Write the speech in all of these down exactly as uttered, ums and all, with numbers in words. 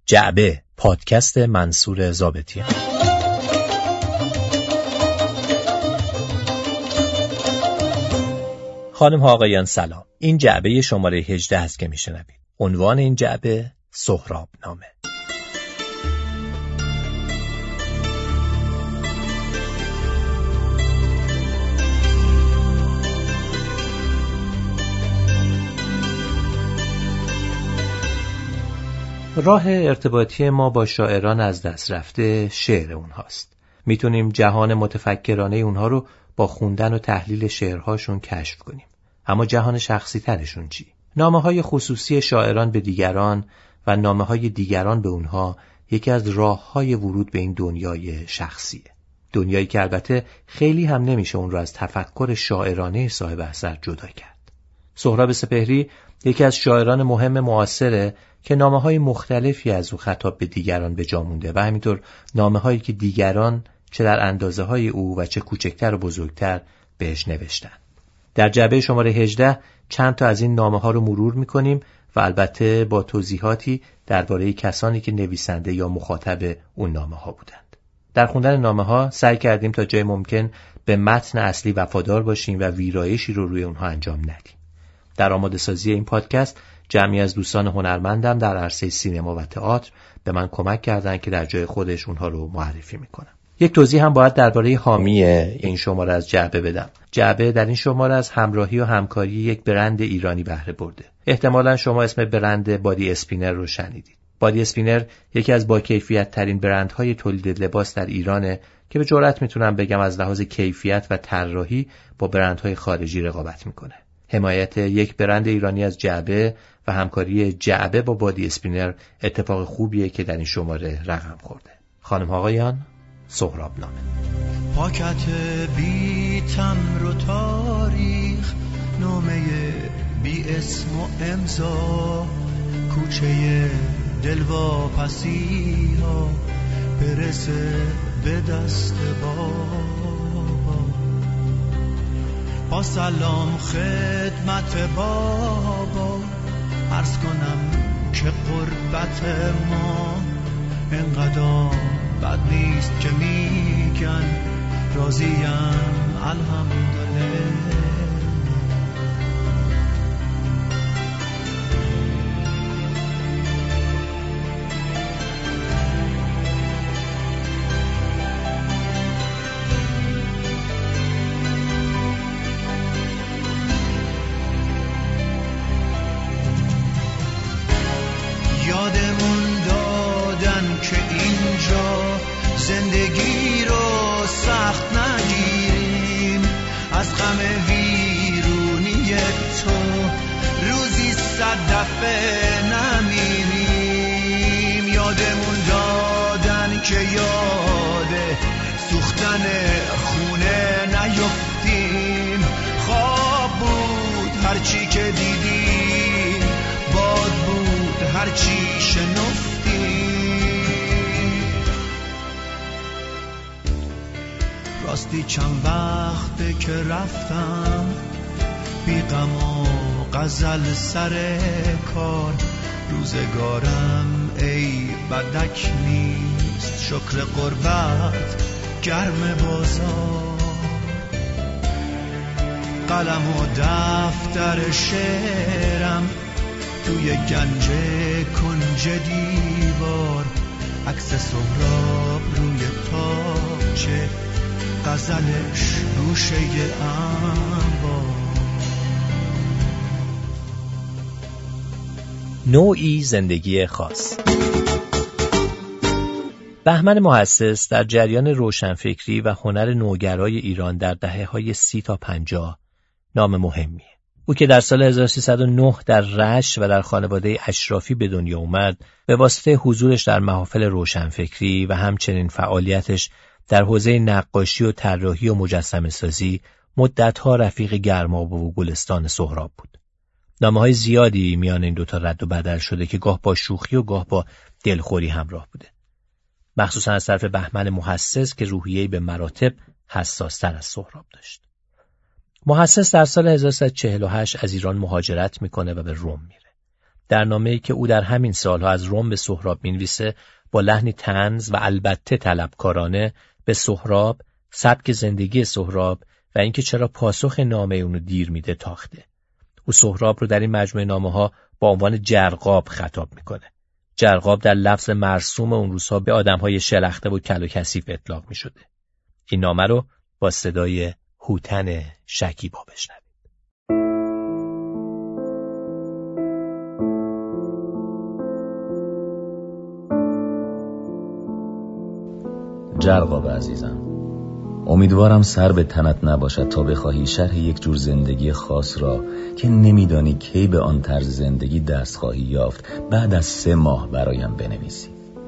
جعبه، پادکست منصور ضابطیان. خانم ها آقایان سلام. این جعبه شماره هجده است که میشنوید. عنوان این جعبه سهراب نامه. راه ارتباطی ما با شاعران از دست رفته شعر اونهاست. میتونیم جهان متفکرانه اونها رو با خوندن و تحلیل شعرهاشون کشف کنیم. اما جهان شخصی ترشون چی؟ نامه های خصوصی شاعران به دیگران و نامه های دیگران به اونها یکی از راه های ورود به این دنیای شخصیه. دنیایی که البته خیلی هم نمیشه اون رو از تفکر شاعرانه صاحب اثر جدا کرد. سهراب سپهری یکی از شاعران مهم معاصره که نامه‌های مختلفی از او خطاب به دیگران به جا مونده و همینطور نامه‌هایی که دیگران چه در اندازه‌های او و چه کوچکتر و بزرگتر بهش نوشتن. در جعبه شماره هجده چند تا از این نامه‌ها رو مرور می‌کنیم و البته با توضیحاتی درباره کسانی که نویسنده یا مخاطب اون نامه‌ها بودند. در خوندن نامه‌ها سعی کردیم تا جای ممکن به متن اصلی وفادار باشیم و ویرایشی رو روی اونها انجام ندیم. در آماده سازی این پادکست جمعی از دوستان هنرمندم در عرصه سینما و تئاتر به من کمک کردند که در جای خودش اونها رو معرفی میکنم. یک توضیح هم باید درباره حامی این شماره از جعبه بدم. جعبه در این شماره از همراهی و همکاری یک برند ایرانی بهره برده. احتمالاً شما اسم برند بادی اسپینر رو شنیدید. بادی اسپینر یکی از با کیفیت ترین برندهای تولید لباس در ایرانه که به جرئت میتونم بگم از لحاظ کیفیت و طراحی با برندهای خارجی رقابت میکنه. حمایت یک برند ایرانی از جعبه و همکاری جعبه با بادی اسپینر اتفاق خوبیه که در این شماره رقم خورده. خانم آقایان، سهراب نامه. پاکت بی تمر و تاریخ، نامه بی اسم و امضا، کوچه دلواپسی ها برسه به دست بابا. با سلام خدمت بابا، عرض کنم که قربت ما انقدر بد نیست که میگن راضیم الحمدلله. یادمون دادن که اینجا زندگی رو سخت نگیریم، از غم ویرونی تو روزی صد دفعه نمیریم. یادمون دادن که یاد سوختن خونه نیفتیم، خواب بود هرچی که دیدیم، باد بود هرچی شنفتیم. راستی چند وقته که رفتم، بی غم و غزل سر کار، روزگارم ای بدک نیست، شکر قربت گرم بازار. قلم و دفتر شعرم توی گنج کنج دیوار، عکس سهراب روی تاقچه، غزلش گوشه انبار. نوعی زندگی خاص. بهمن محسس در جریان روشنفکری و هنر نوگرای ایران در دهه‌های سی تا پنجاه نام مهمیه. او که در سال هزار و سیصد و نه در رشت و در خانواده اشرافی به دنیا اومد، به واسطه حضورش در محافل روشنفکری و همچنین فعالیتش در حوزه نقاشی و طراحی و مجسمه سازی مدتها رفیق گرمابه و گلستان سهراب بود. نامه‌های زیادی میان این دوتا رد و بدل شده که گاه با شوخی و گاه با دلخوری همراه بوده. مخصوصا از طرف بهمن محسس که روحیه‌ای به مراتب حساس‌تر از سهراب داشت. محسس در سال هزار و سیصد و چهل و هشت از ایران مهاجرت میکنه و به روم میره. در نامه‌ای که او در همین سالها از روم به سهراب می‌نویسه با لحنی طنز و البته طلبکارانه به سهراب، سبک زندگی سهراب و اینکه چرا پاسخ نامه اونو دیر میده تاخته. او سهراب رو در این مجموعه نامه‌ها با عنوان جرقاب خطاب میکنه. جرقاب در لفظ مرسوم اون روزها به آدم‌های شلخته و کل و کثیف اطلاق میشده. این نامه رو با صدای هوتن شکیبا بشنوید. جرقاب عزیزم، امیدوارم سر به تنت نباشد تا بخواهی شرح یک جور زندگی خاص را که نمیدانی کی به آن طرز زندگی دست خواهی یافت بعد از سه ماه برایم بنویسی.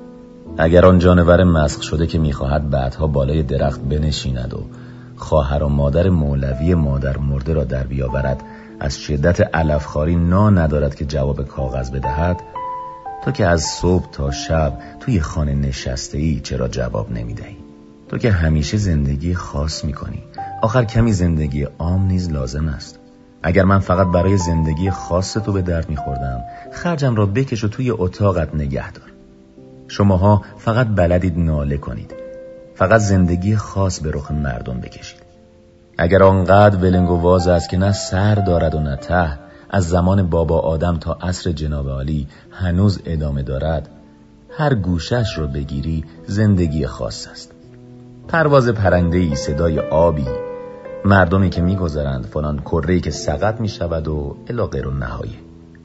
اگر آن جانور مسخ شده که میخواهد بعدها بالای درخت بنشیند و خواهر و مادر مولوی مادر مرده را در بیاورد از شدت علفخواری نا ندارد که جواب کاغذ بدهد، تو که از صبح تا شب توی خانه نشسته ای چرا جواب نمیدهی؟ تو که همیشه زندگی خاص میکنی، آخر کمی زندگی عام نیز لازم است. اگر من فقط برای زندگی خاص تو به درد میخوردم، خرجم را بکش و توی اتاقت نگه دار. شماها فقط بلدید ناله کنید، فقط زندگی خاص به رخ مردم بکشید. اگر آنقدر ولنگ و واز است که نه سر دارد و نه ته، از زمان بابا آدم تا عصر جناب عالی هنوز ادامه دارد، هر گوشش رو بگیری زندگی خاص است. پرواز پرنده‌ای، صدای آبی، مردمی که می‌گذرند، فلان کره‌ای که سقط می‌شود و الی غیر النهایه.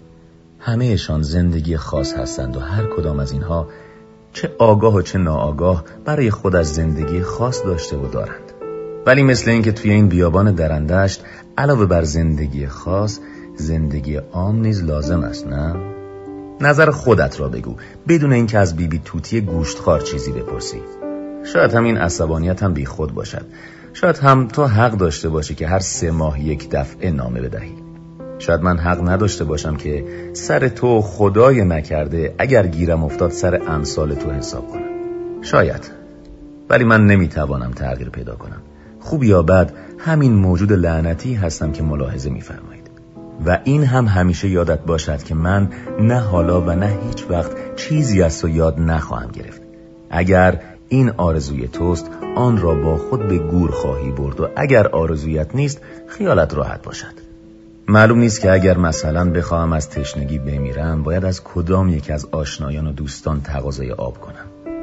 همه‌شان زندگی خاص هستند و هر کدام از اینها چه آگاه و چه ناآگاه برای خودش زندگی خاص داشته و دارند. ولی مثل این که توی این بیابان درندشت علاوه بر زندگی خاص، زندگی عام نیز لازم است، نه؟ نظر خودت را بگو بدون اینکه از بیبی توتی گوشتخوار چیزی بپرسی. شاید همین عصبانیت هم بی خود باشد. شاید هم تو حق داشته باشی که هر سه ماه یک دفعه نامه بدهی. شاید من حق نداشته باشم که سر تو خدای نکرده اگر گیرم افتاد سر امثال تو حساب کنم. شاید. ولی من نمیتوانم تغییر پیدا کنم. خوب یا بد همین موجود لعنتی هستم که ملاحظه میفرمایید. و این هم همیشه یادت باشد که من نه حالا و نه هیچ وقت چیزی از تو یاد نخواهم گرفت. اگر این آرزوی توست، آن را با خود به گور خواهی برد و اگر آرزویت نیست، خیالت راحت باشد. معلوم نیست که اگر مثلا بخواهم از تشنگی بمیرم، باید از کدام یک از آشنایان و دوستان تقاضای آب کنم.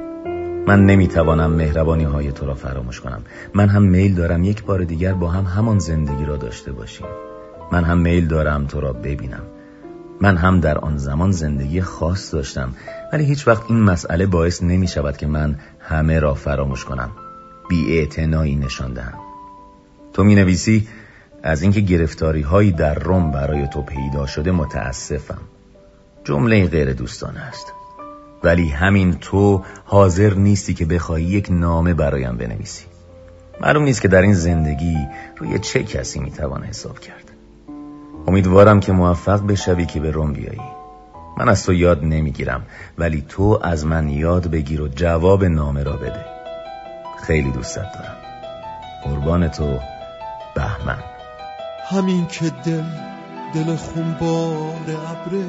من نمیتوانم مهربانی های تو را فراموش کنم. من هم میل دارم یک بار دیگر با هم همان زندگی را داشته باشیم. من هم میل دارم تو را ببینم. من هم در آن زمان زندگی خاص داشتم، ولی هیچ وقت این مسئله باعث نمی شود که من همه را فراموش کنم، بی‌اعتنایی نشان دهم. تو می نویسی از اینکه گرفتاری هایی در روم برای تو پیدا شده متاسفم. جمله غیر دوستانه است. ولی همین تو حاضر نیستی که بخوای یک نامه برایم بنویسی. معلوم نیست که در این زندگی روی چه کسی می توان حساب کرد. امیدوارم که موفق بشوی که به روم بیایی. من از تو یاد نمیگیرم، ولی تو از من یاد بگیر و جواب نامه را بده. خیلی دوستت دارم. قربان تو، بهمن. همین که دل دل خونبار ابره،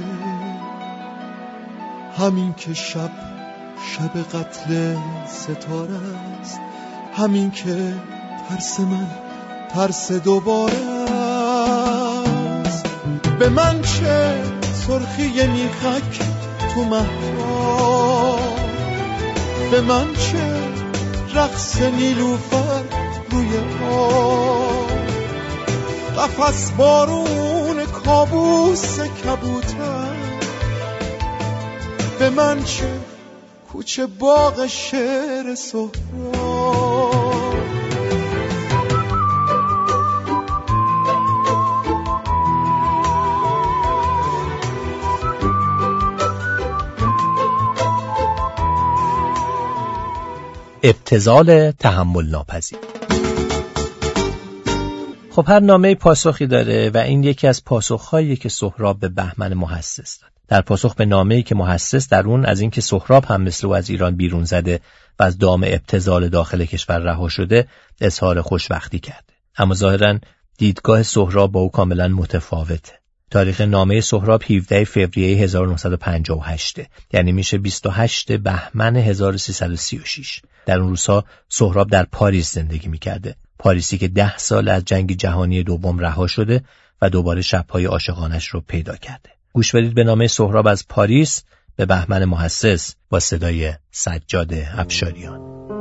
همین که شب شب قتل ستاره است، همین که ترس من ترس دوباره است. به من چه سرخی میخک تو مهراب، به من چه رقص نیلوفر روی آب، قفس بارون کابوس کبوتر، به من چه کوچه باغ شعر سهراب. ابتذال تحمل ناپذیر. خب هر نامه پاسخی داره و این یکی از پاسخهایی که سهراب به بهمن محسس داد. در پاسخ به نامه‌ای که محسس در اون از اینکه سهراب هم مثل او از ایران بیرون زده و از دام ابتذال داخل کشور رها شده اظهار خوشبختی کرده. اما ظاهراً دیدگاه سهراب با او کاملا متفاوته. تاریخ نامه سهراب هفدهم فوریه هزار و نهصد و پنجاه و هشت، یعنی میشه بیست و هشتم بهمن هزار و سیصد و سی و شش. در اون روزها سهراب در پاریس زندگی میکرده، پاریسی که ده سال از جنگ جهانی دوم رها شده و دوباره شب‌های عاشقانش رو پیدا کرده. گوش بدید به نامه سهراب از پاریس به بهمن محسس با صدای سجاد افشاریان.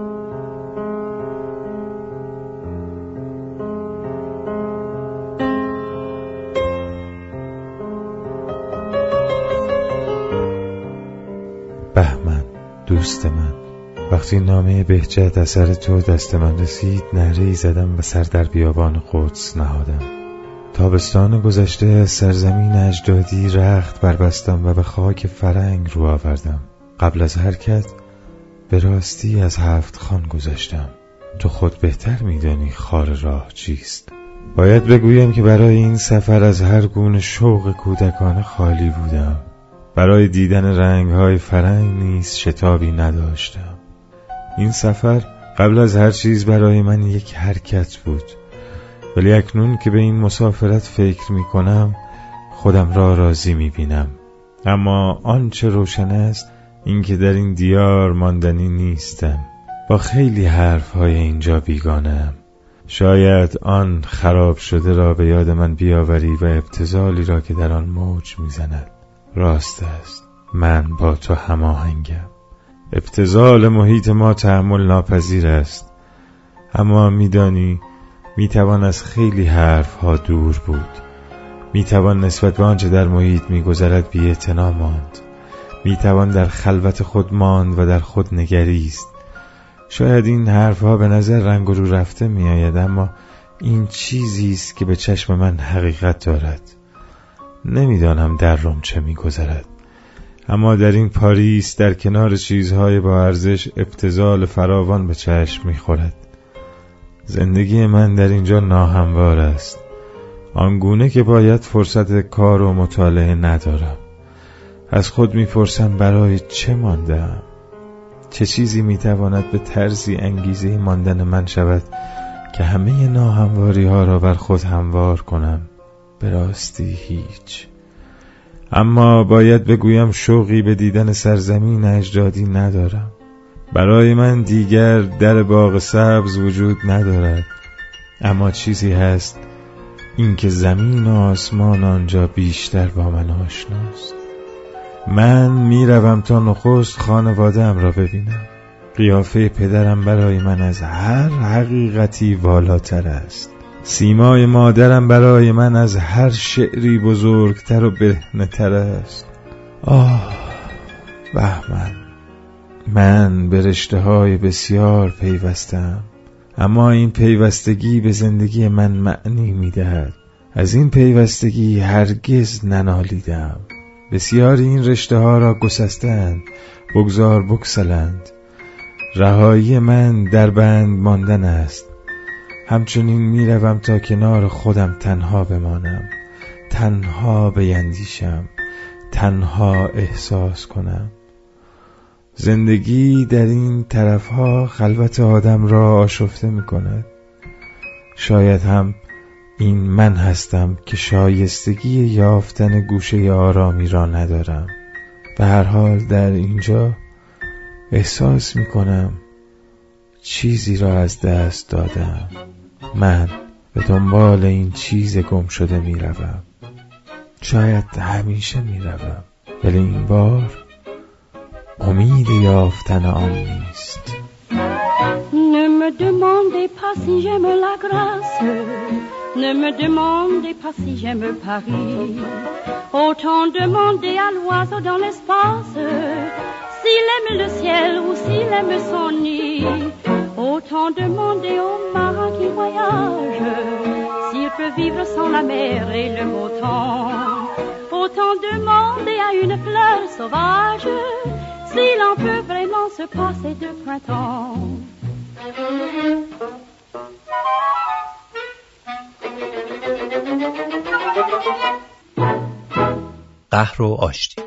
بهمن دوست من، وقتی نامه بهجت اثر تو دست من رسید نعره‌ای زدم و سر در بیابان قدس نهادم. تابستان گذشته از سرزمین اجدادی رخت بربستم و به خاک فرنگ رو آوردم. قبل از حرکت به راستی از هفت خان گذشتم. تو خود بهتر میدانی خار راه چیست. باید بگویم که برای این سفر از هر گونه شوق کودکانه خالی بودم. برای دیدن رنگ‌های فرنگ نیز شتابی نداشتم. این سفر قبل از هر چیز برای من یک حرکت بود، ولی اکنون که به این مسافرت فکر می کنم خودم را راضی می بینم. اما آنچه روشن است این که در این دیار ماندنی نیستم. با خیلی حرفهای اینجا بیگانه‌ام. شاید آن خراب شده را به یاد من بیاوری و ابتذالی را که در آن موج می زند. راست است، من با تو هماهنگم. ابتذال محیط ما تحمل ناپذیر است، اما میدانی میتوان از خیلی حرفها دور بود. میتوان نسبت به آنچه در محیط میگذرد بی‌اعتنا ماند. میتوان در خلوت خود ماند و در خود نگریست. شاید این حرفها به نظر رنگ و رو رفته میآید، اما این چیزی است که به چشم من حقیقت دارد. نمیدانم در روم چه میگذرد، اما در این پاریس در کنار چیزهای با ارزش ابتذال فراوان به چشم میخورد. زندگی من در اینجا ناهموار است، آنگونه که باید فرصت کار و مطالعه ندارم. از خود میپرسم برای چه ماندم؟ چه چیزی میتواند به طرزی انگیزه ماندن من شود که همه ناهمواری ها را بر خود هموار کنم؟ به راستی هیچ. اما باید بگویم شوقی به دیدن سرزمین اجدادی ندارم. برای من دیگر در باغ سبز وجود ندارد، اما چیزی هست، این که زمین و آسمان آنجا بیشتر با من آشناست. من میروم تا نخست خانواده‌ام را ببینم. قیافه پدرم برای من از هر حقیقتی والاتر است. سیمای مادرم برای من از هر شعری بزرگتر و برهنه‌تر است. آه بهمن، من به رشته‌های بسیار پیوستم، اما این پیوستگی به زندگی من معنی می‌دهد. از این پیوستگی هرگز ننالیدم. بسیاری این رشته‌ها را گسستند، بگذار بگسلند. رهایی من در بند ماندن است. همچنین میروم تا کنار خودم تنها بمانم، تنها بیندیشم، تنها احساس کنم. زندگی در این طرفها خلوت آدم را آشفته می کند. شاید هم این من هستم که شایستگی یافتن گوشه آرامی را ندارم. به هر حال در اینجا احساس می کنم چیزی را از دست دادم. من به دنبال این چیز گم شده می روم. شاید همیشه می روم، ولی این بار امید یافتن آن نیست. Ne me demandez pas si j'aime la grâce, ne me demandez pas si j'aime Paris. Autant demander à l'oiseau dans l'espace s'il aime le ciel ou s'il aime son nid. Autant demander au marin qui voyage s'il peut vivre sans la mer et le beau temps. Autant demander à une fleur sauvage s'il en peut vraiment se passer de printemps. قهر و آشتی.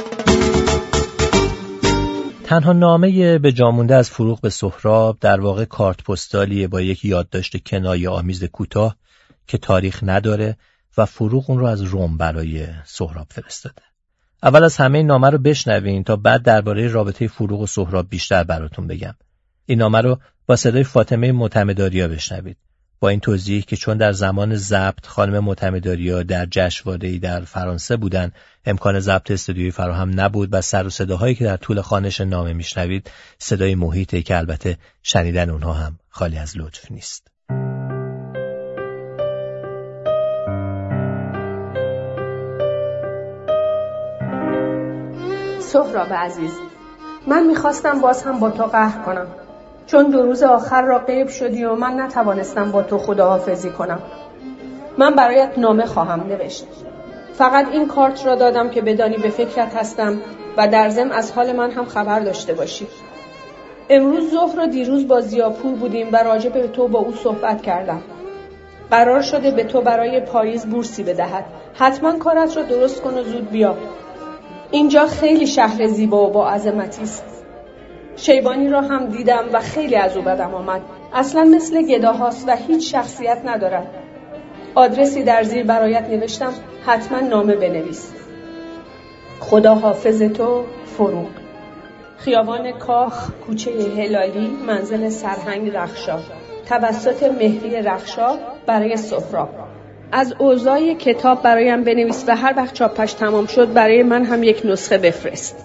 تنها نامه به جامونده از فروغ به سهراب در واقع کارت پستالیه با یک یادداشت کنایه آمیز کوتاه که تاریخ نداره و فروغ اون رو از روم برای سهراب فرستاده. اول از همه این نامه رو بشنوین تا بعد درباره رابطه فروغ و سهراب بیشتر براتون بگم. این نامه رو با صدای فاطمه معتمدآریا بشنوید. با این توضیح که چون در زمان ضبط خانم معتمدآریا در جشنواره‌ای در فرانسه بودن، امکان ضبط استودیویی فراهم نبود و سر و صداهایی که در طول خوانش نامه میشنوید صدای محیطی که البته شنیدن اونها هم خالی از لطف نیست. سهراب عزیز، من میخواستم باز هم با تو قهر کنم، چون دو روز آخر را غیب شدی و من نتوانستم با تو خداحافظی کنم. من برایت نامه خواهم نوشت. فقط این کارت را دادم که بدانی به فکرت هستم و در ضمن از حال من هم خبر داشته باشی. امروز ظهر و دیروز با ضیاپور بودیم و راجع به تو با او صحبت کردم. قرار شده به تو برای پاییز بورسی بدهد. حتما کارت را درست کن و زود بیا. اینجا خیلی شهر زیبا و با عظمتی است. شیبانی را هم دیدم و خیلی از او بدم آمد. اصلا مثل گداهاست و هیچ شخصیت ندارد. آدرسی در زیر برایت نوشتم، حتما نامه بنویس. خدا حافظ تو، فروغ. خیابان کاخ، کوچه هلالی، منزل سرهنگ رخشا. توسط مهری رخشا برای سهراب. از اوضاع کتاب برایم بنویس و هر وقت چاپش تمام شد برای من هم یک نسخه بفرست.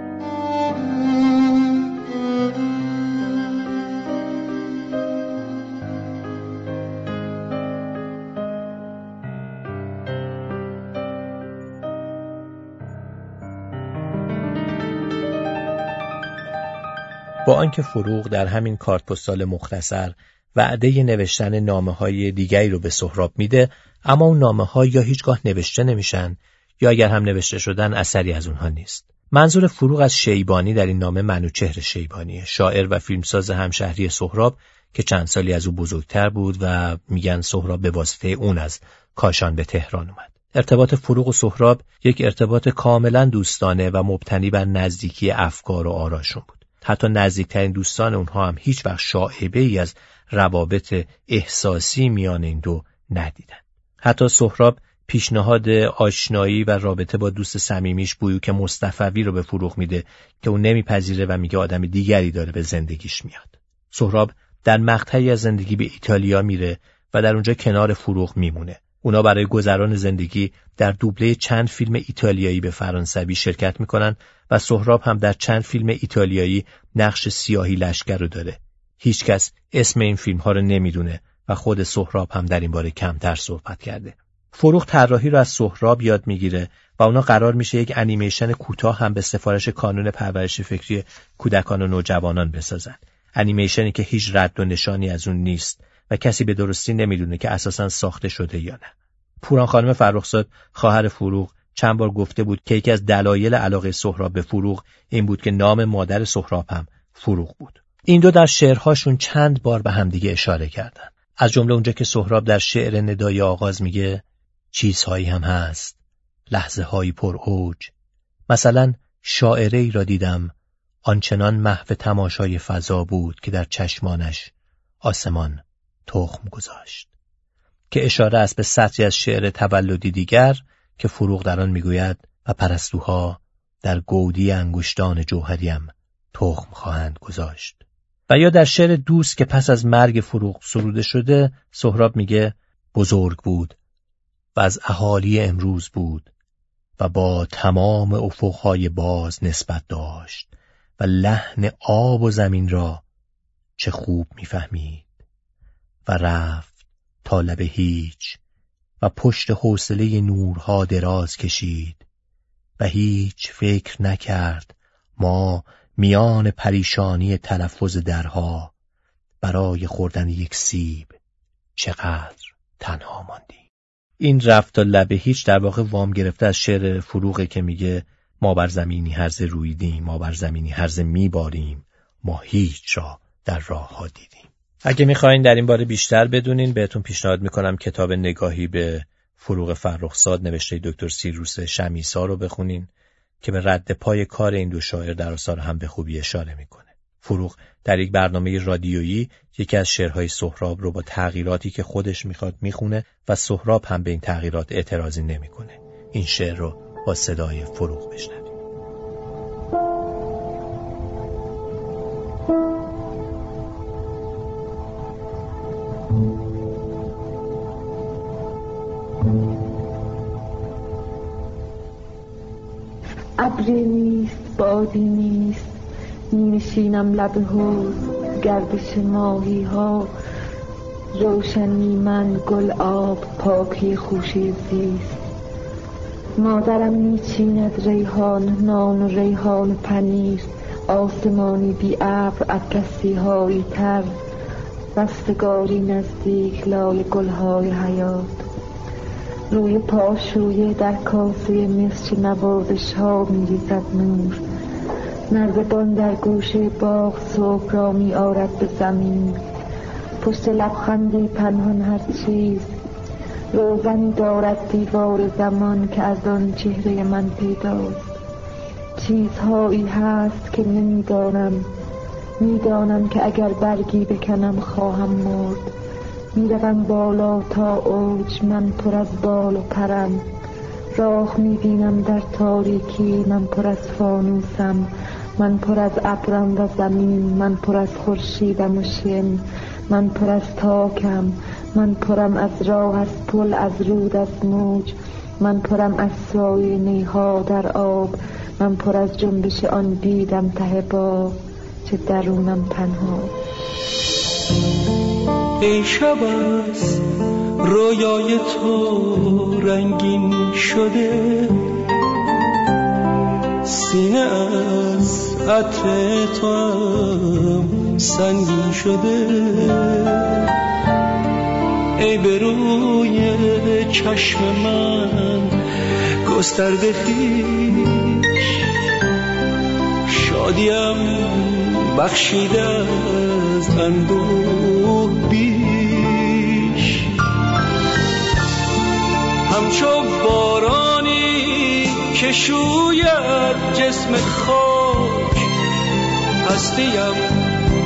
با آنکه فروغ در همین کارت پستال مختصر وعده نوشتن نامه‌های دیگری رو به سهراب میده، اما اون نامه‌ها یا هیچگاه نوشته نمیشن یا اگر هم نوشته شدن اثری از اونها نیست. منظور فروغ از شیبانی در این نامه منوچهر شیبانیه، شاعر و فیلمساز همشهری سهراب که چند سالی از او بزرگتر بود و میگن سهراب به واسطه اون از کاشان به تهران اومد. ارتباط فروغ و سهراب یک ارتباط کاملا دوستانه و مبتنی بر نزدیکی افکار و آراشون بود. حتی نزدیکترین دوستان اونها هم هیچ وقت شائبه ای از روابط احساسی میان این دو ندیدن. حتی سهراب پیشنهاد آشنایی و رابطه با دوست صمیمیش بویوک مصطفوی رو به فروغ میده که اون نمیپذیره و میگه آدم دیگری داره به زندگیش میاد. سهراب در مقطعی از زندگی به ایتالیا میره و در اونجا کنار فروغ میمونه. اونا برای گذران زندگی در دوبله چند فیلم ایتالیایی به فرانسوی شرکت میکنن و سهراب هم در چند فیلم ایتالیایی نقش سیاهی لشکر رو داره. هیچکس اسم این فیلم ها رو نمیدونه و خود سهراب هم در این باره کمتر صحبت کرده. فروغ طراحی رو از سهراب یاد میگیره و اونا قرار میشه یک انیمیشن کوتاه هم به سفارش کانون پرورش فکری کودکان و نوجوانان بسازن. انیمیشنی که هیچ رد و نشانی از اون نیست و کسی به درستی نمیدونه که اساساً ساخته شده یا نه. پوران خانم فرخزاد خواهر فروغ چند بار گفته بود که یکی از دلایل علاقه سهراب به فروغ این بود که نام مادر سهراب هم فروغ بود. این دو در شعرهاشون چند بار به همدیگه اشاره کردن. از جمله اونجا که سهراب در شعر ندای آغاز میگه چیزهایی هم هست، لحظه هایی پر اوج. مثلا شاعره ای را دیدم آنچنان محو تماشای فضا بود که در چشمانش آسمان تخم گذاشت، که اشاره است به سطری از شعر تولدی دیگر که فروغ در آن میگوید و پرستوها در گودی انگشتان جوهریم تخم خواهند گذاشت. و یا در شعر دوست که پس از مرگ فروغ سروده شده سهراب میگه بزرگ بود و از اهالی امروز بود و با تمام افقهای باز نسبت داشت و لحن آب و زمین را چه خوب میفهمید و رفت تا لب هیچ و پشت حوصله نورها دراز کشید و هیچ فکر نکرد ما میان پریشانی تلفظ درها برای خوردن یک سیب چقدر تنها ماندیم. این رفت تا لب هیچ در واقع وام گرفته از شعر فروغه که میگه ما بر زمینی هرزه رویدیم، ما بر زمینی هرزه میباریم، ما هیچ را در راه ها دیدیم. اگه میخواین در این باره بیشتر بدونین بهتون پیشنهاد میکنم کتاب نگاهی به فروغ فرخزاد نوشته دکتر سیروس شمیسا رو بخونین که به رد پای کار این دو شاعر در آثار هم به خوبی اشاره میکنه. فروغ در یک برنامه رادیویی یکی از شعرهای سهراب رو با تغییراتی که خودش میخواد میخونه و سهراب هم به این تغییرات اعتراضی نمیکنه. این شعر رو با صدای فروغ بشنویم. ابری نیست، بادی نیست، می نشینم لب حوض، گردش ماهی ها، روشنی من، گل آب، پاکی خوشی زیست. مادرم می چیند ریحان، نان و ریحان پنیر، آسمانی بی ابر، اطلسی هایی تر، رستگاری نزدیک، لای گلهای حیات. روی پاشویه در کاسه مصر نوازش ها می ریزد نور. نردبان در گوشه باغ صبح را می آرد به زمین. پشت لبخندی پنهان هر چیز، روزنی دارد دیوار زمان که از آن چهره من پیداست. چیزهایی هست که نمی دانم، می دانم که اگر برگی بکنم خواهم مرد. می روم بالا تا اوج، من پر از بال و پرم. راه می بینم در تاریکی، من پر از فانوسم. من پر از ابرم و زمین، من پر از خورشیدم و شن. من پر از تاکم، من پرم از راه، از پل، از رود، از موج. من پرم از سایه نیها در آب. من پر از جنبش آن دیدم ته باغ، چه درونم تنها. ای شب از رویای تو رنگین شده، سینه از عطر تو هم سنگین شده. ای به روی چشم من گسترده خویش، شادیم بخشیده از اندوه بیش. همچو بارانی که شوید جسم خاک، هستیم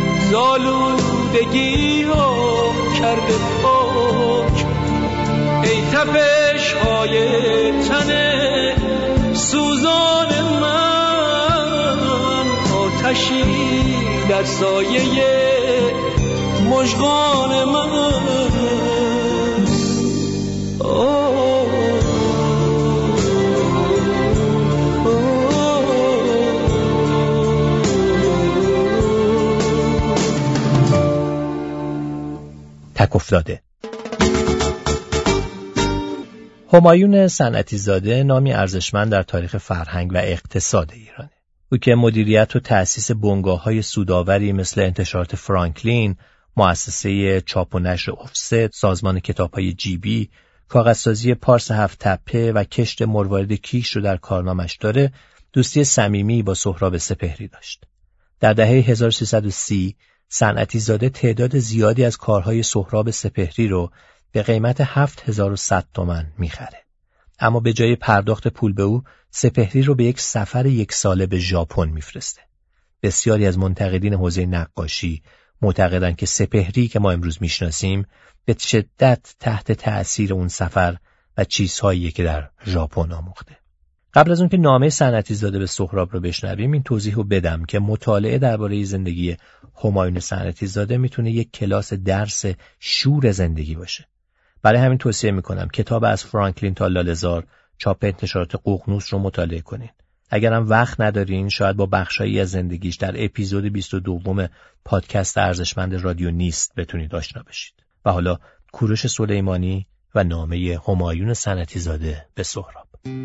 زالودگی ها کرده پاک. ای تپش های تن سوزان من، آتشی در سایه مژگان من. تک افتاده. همایون صنعتی زاده نامی ارزشمند در تاریخ فرهنگ و اقتصاد ایرانه. او که مدیریت و تأسیس بنگاه‌های سودآوری مثل انتشارات فرانکلین، مؤسسه چاپ و نشر افست، سازمان کتاب‌های جیبی، کاغذسازی پارس هفت تپه و کشت مروارید کیش رو در کارنامش داره، دوستی صمیمی با سهراب سپهری داشت. در دهه هزار و سیصد و سی صنعتی زاده تعداد زیادی از کارهای سهراب سپهری رو به قیمت هفت هزار و صد تومان میخره. اما به جای پرداخت پول به او، سپهری رو به یک سفر یک ساله به ژاپن میفرسته. بسیاری از منتقدین حوزه نقاشی معتقدند که سپهری که ما امروز میشناسیم به شدت تحت تأثیر اون سفر و چیزهایی که در ژاپن آموخته. قبل از اون که نامه صنعتی زاده به سهراب رو بشنویم، این توضیح رو بدم که مطالعه درباره زندگی همایون صنعتی زاده میتونه یک کلاس درس شور زندگی باشه. برای همین توصیه میکنم کتاب از فرانکلین تا لاله‌زار، چاپ انتشارات ققنوس رو مطالعه کنین. اگرم وقت ندارین، شاید با بخشایی از زندگیش در اپیزود بیست و دو پادکست ارزشمند رادیو نیست بتونید آشنا بشید. و حالا کوروش سلیمانی و نامه همایون صنعتی زاده به سهراب.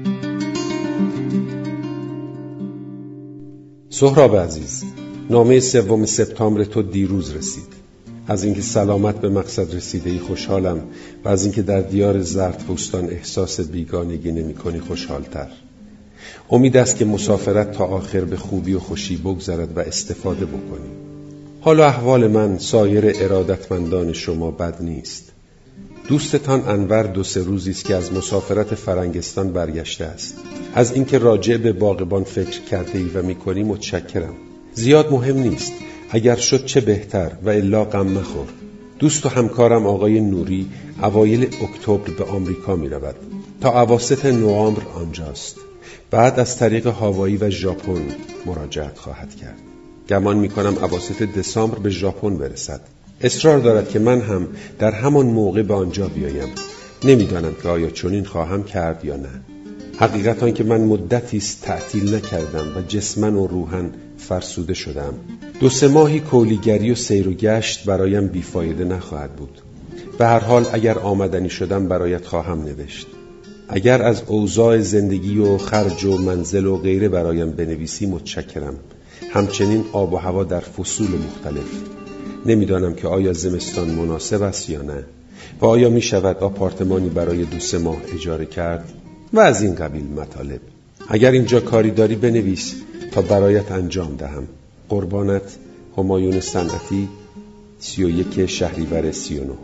سهراب عزیز، نامه سوم سپتامبر تو دیروز رسید. از اینکه سلامت به مقصد رسیده‌ای خوشحالم و از اینکه در دیار زردپوستان احساس بیگانگی نمی‌کنی خوشحال‌تر. امید است که مسافرت تا آخر به خوبی و خوشی بگذرد و استفاده بکنی. حال و احوال من سایر ارادتمندان شما بد نیست. دوستتان انور دو سه روزی است که از مسافرت فرنگستان برگشته است. از اینکه راجع به باغبان فکر کرده ای و می‌کنی متشکرم. زیاد مهم نیست، اگر شد چه بهتر و الا غم مخور. دوست و همکارم آقای نوری اوایل اکتبر به آمریکا می رود. تا اواسط نوامبر آنجاست. بعد از طریق هاوایی و ژاپن مراجعت خواهد کرد. گمان می کنم اواسط دسامبر به ژاپن برسد. اصرار دارد که من هم در همان موقع به آنجا بیایم. نمیدانم که آیا چنین خواهم کرد یا نه. حقیقت آن که من مدتی است تعطیل نکردم و جسماً و روحاً فرسوده شدم. دو سه ماهی کولیگری و سیر و گشت برایم بیفایده نخواهد بود. به هر حال اگر آمدنی شدم برایت خواهم نوشت. اگر از اوضاع زندگی و خرج و منزل و غیره برایم بنویسی متشکرم. همچنین آب و هوا در فصول مختلف. نمیدانم که آیا زمستان مناسب است یا نه و آیا می شود آپارتمانی برای دو سه ماه اجاره کرد و از این قبیل مطالب. اگر اینجا کاری داری بنویس تا برایت انجام دهم. قربانت، همایون صنعتی، سی و یک شهریور سی و نه.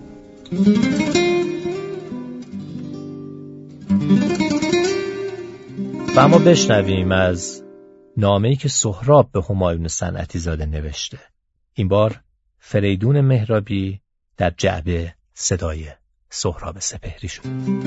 و اما بشنویم از نامه‌ای که سهراب به همایون صنعتی زاده نوشته. این بار فریدون مهرابی در جعبه صدای سهراب سپهری شد.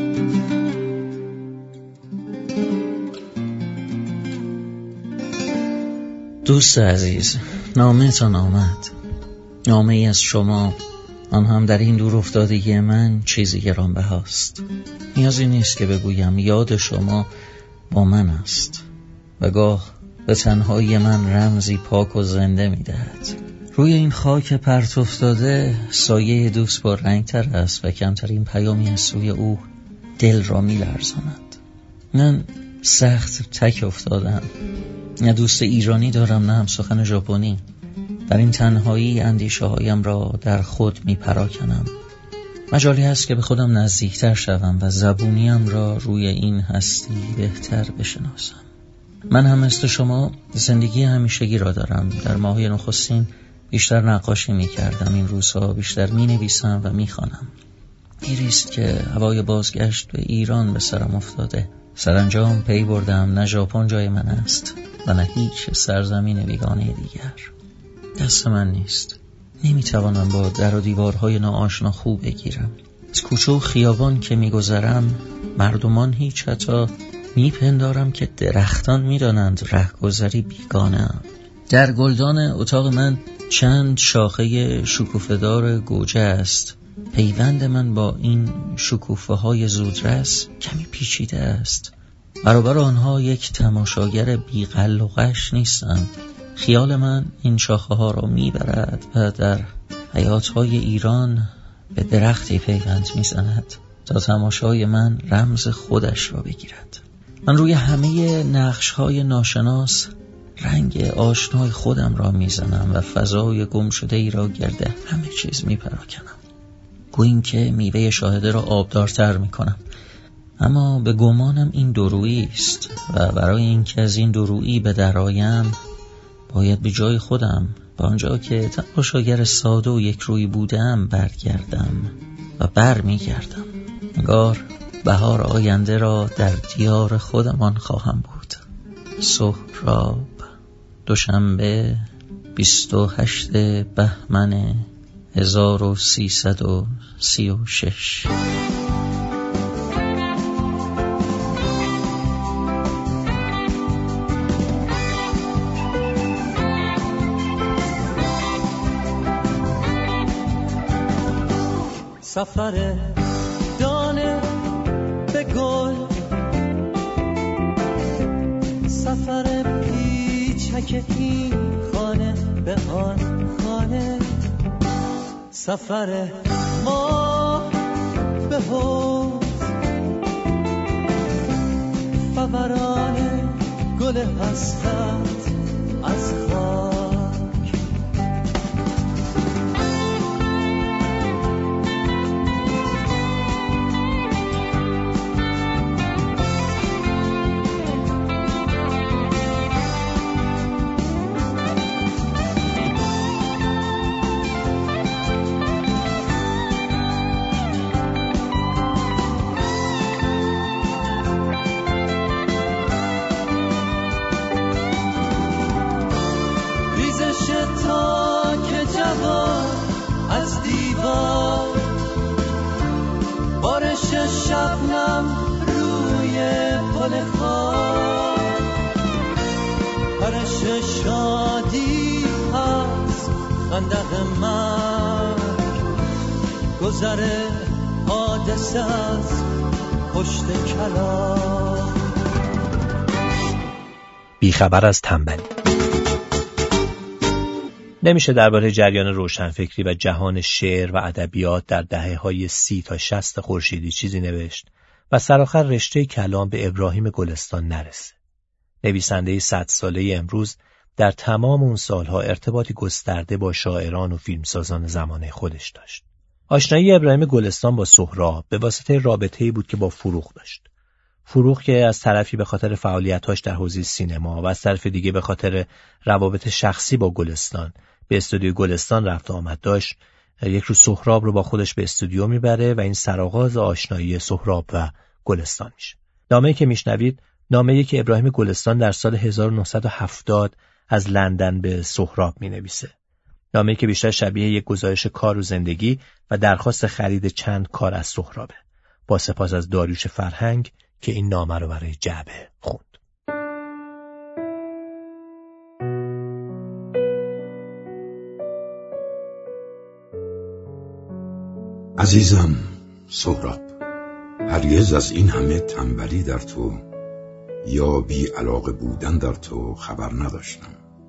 دوست عزیز، نامه تان آمد. نامه ای از شما، آن هم در این دور افتادگی من چیزی گرانبهاست. نیازی نیست که بگویم یاد شما با من است و گاه به تنهایی من رمزی پاک و زنده می دهد. روی این خاک پرت افتاده سایه دوست با رنگ تر است و کمترین پیامی از سوی او دل را می لرزاند. من سخت تک افتادم. نه دوست ایرانی دارم، نه هم سخن ژاپنی. در این تنهایی اندیشه هایم را در خود می پراکنم. مجالی هست که به خودم نزدیکتر شوم و زبونیم را روی این هستی بهتر بشناسم. من هم مثل شما زندگی همیشگی را دارم. در ماه نخستین بیشتر نقاشی می کردم. این روزها بیشتر می نویسم و می خوانم. دیریست که هوای بازگشت به ایران به سرم افتاده. سرانجام پی بردم نه ژاپن جای من است و نه هیچ سرزمین بیگانه دیگر. دست من نیست. نمیتوانم با در و دیوارهای ناآشنا خو بگیرم. از کوچه و خیابان که میگذرم مردمان هیچ حتی میپندارم که درختان میدانند رهگذری بیگانه. در گلدان اتاق من چند شاخه شکوفه‌دار گوجه است. پیوند من با این شکوفه های زودرس کمی پیچیده است. برابر آنها یک تماشاگر بی‌غل و غش نیستم. خیال من این شاخه ها را میبرد و در حیاتهای ایران به درختی پیوند میزند تا تماشای من رمز خودش را بگیرد. من روی همه نقش های ناشناس رنگ آشنای خودم را میزنم و فضای گم شده ای را گرد همه چیز میپراکنم. گوییم که میوه شاهده را آبدارتر میکنم. اما به گمانم این دورویی است و برای اینکه از این دورویی به درایم باید به جای خودم، با آنجا که تماشاگر ساده و یک روی بودم، برگردم و بر میگردم. انگار بهار آینده را در دیار خودمان خواهم بود. سهراب، دوشنبه بیست و هشتم بهمن هزار و سیصد و سی و شش. سفر دانه به گل، سفر پیچک این خانه به آن خانه، سفر ما به حوض، فوران گل حسرت از خاک. از دیوار، بارش شبنم روی پل خاک، بارش شادی از خندق من، گذر حادثه از پشت کلام. بیخبر از تنبلی. نمیشه درباره جریان روشنفکری و جهان شعر و ادبیات در دهه‌های سی تا شصت خورشیدی چیزی نوشت و سرآخر رشته کلام به ابراهیم گلستان نرسه. نویسنده صد ساله امروز در تمام اون سالها ارتباطی گسترده با شاعران و فیلمسازان زمانه خودش داشت. آشنایی ابراهیم گلستان با سهراب به واسطه رابطه‌ای بود که با فروغ داشت. فروغ که از طرفی به خاطر فعالیت‌هاش در حوزه سینما و از طرف دیگه به خاطر روابط شخصی با گلستان به استودیو گلستان رفت و آمد داشت، یک روز سهراب رو با خودش به استودیو میبره و این سرآغاز آشنایی سهراب و گلستان میشه. نامه‌ای که میشنوید نامه‌ای که ابراهیم گلستان در سال هزار و نهصد و هفتاد از لندن به سهراب مینویسه. نامه‌ای که بیشتر شبیه یک گزارش کار و زندگی و درخواست خرید چند کار از سهرابه. با سپاس از داریوش فرهنگ که این نامه رو برای جعبه خوند. عزیزم سهراب، هرگز از این همه تنبلی در تو یا بی علاقه بودن در تو خبر نداشتم.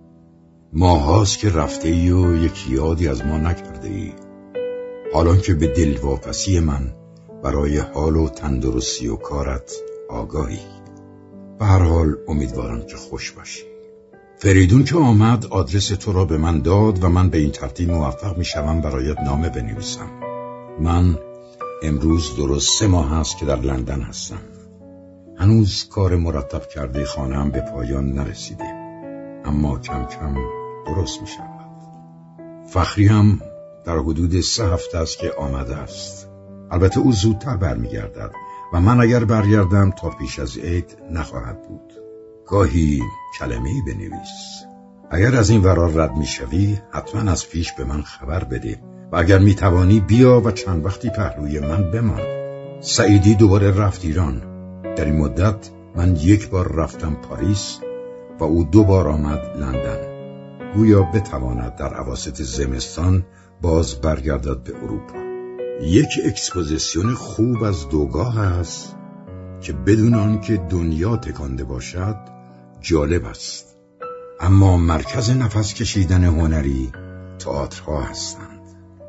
ماهاست که رفته ای و یک یادی از ما نکرده ای، حالان که به دلواپسی من برای حال و تندرستی و کارت آگاهی. به هر حال امیدوارم که خوش باشی. فریدون که آمد آدرس تو را به من داد و من به این ترتیب موفق می شوم برایت نامه بنویسم. من امروز درست سه ماه هست که در لندن هستم. هنوز کار مرتب کرده خانه‌ام به پایان نرسیده، اما کم کم درست می شود. فخری هم در حدود سه هفته است که آمده است. البته او زودتر برمیگردد و من اگر برگردم تا پیش از عید نخواهد بود. گاهی کلمه‌ای بنویس. اگر از این ورا رد میشوی حتما از پیش به من خبر بده و اگر میتوانی بیا و چند وقتی پهلوی من بمان. سعیدی دوباره رفت ایران. در این مدت من یک بار رفتم پاریس و او دو بار آمد لندن. گویا بتواند در اواسط زمستان باز برگردد به اروپا. یک اکسپوزیسیون خوب از دوگاه است که بدون آنکه دنیا تکانده باشد جالب است. اما مرکز نفس کشیدن هنری تئاترها هستند.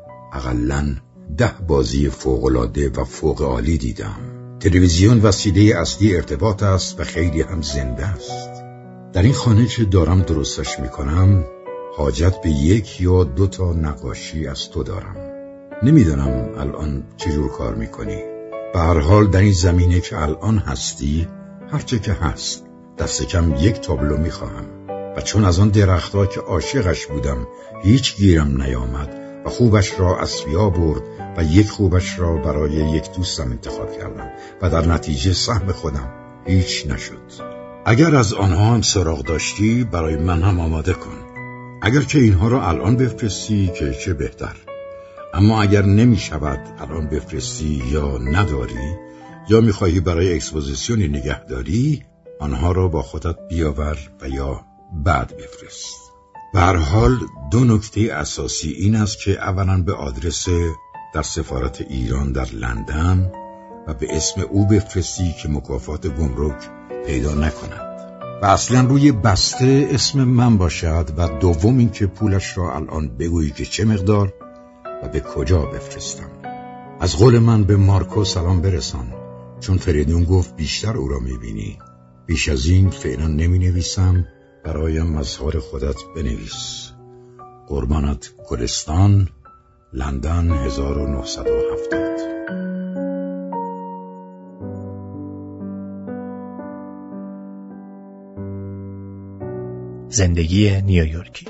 اقلاً ده بازی فوق‌العاده و فوق عالی دیدم. تلویزیون وسیله اصلی ارتباط است و خیلی هم زنده است. در این خانه که دارم درستش میکنم حاجت به یک یا دو تا نقاشی از تو دارم. نمیدانم الان چجور کار میکنی. به هر حال در این زمینه که الان هستی هرچه که هست دست کم یک تابلو میخواهم و چون از آن درختها که عاشقش بودم هیچ گیرم نیامد و خوبش را اسفیا برد و یک خوبش را برای یک دوستم انتخاب کردم و در نتیجه سهم خودم هیچ نشد. اگر از آنها هم سراغ داشتی برای من هم آماده کن. اگر که اینها را الان بفرستی که چه بهتر. اما اگر نمی شود الان بفرستی یا نداری یا می خواهی برای اکسپوزیسیونی نگهداری، آنها را با خودت بیاور و یا بعد بفرست. به هر حال دو نکته اساسی این است که اولا به آدرس در سفارت ایران در لندن و به اسم او بفرستی که مکافات گمرک پیدا نکند و اصلا روی بسته اسم من باشد و دوم این که پولش را الان بگویی که چه مقدار و به کجا بفرستم. از قول من به مارکو سلام برسان، چون فریدون گفت بیشتر او را میبینی. بیش از این فعلا نمی نویسم، برایم مظهر خودت بنویس. قربانت گلستان، لندن هزار و نهصد و هفتاد. زندگی نیویورکی.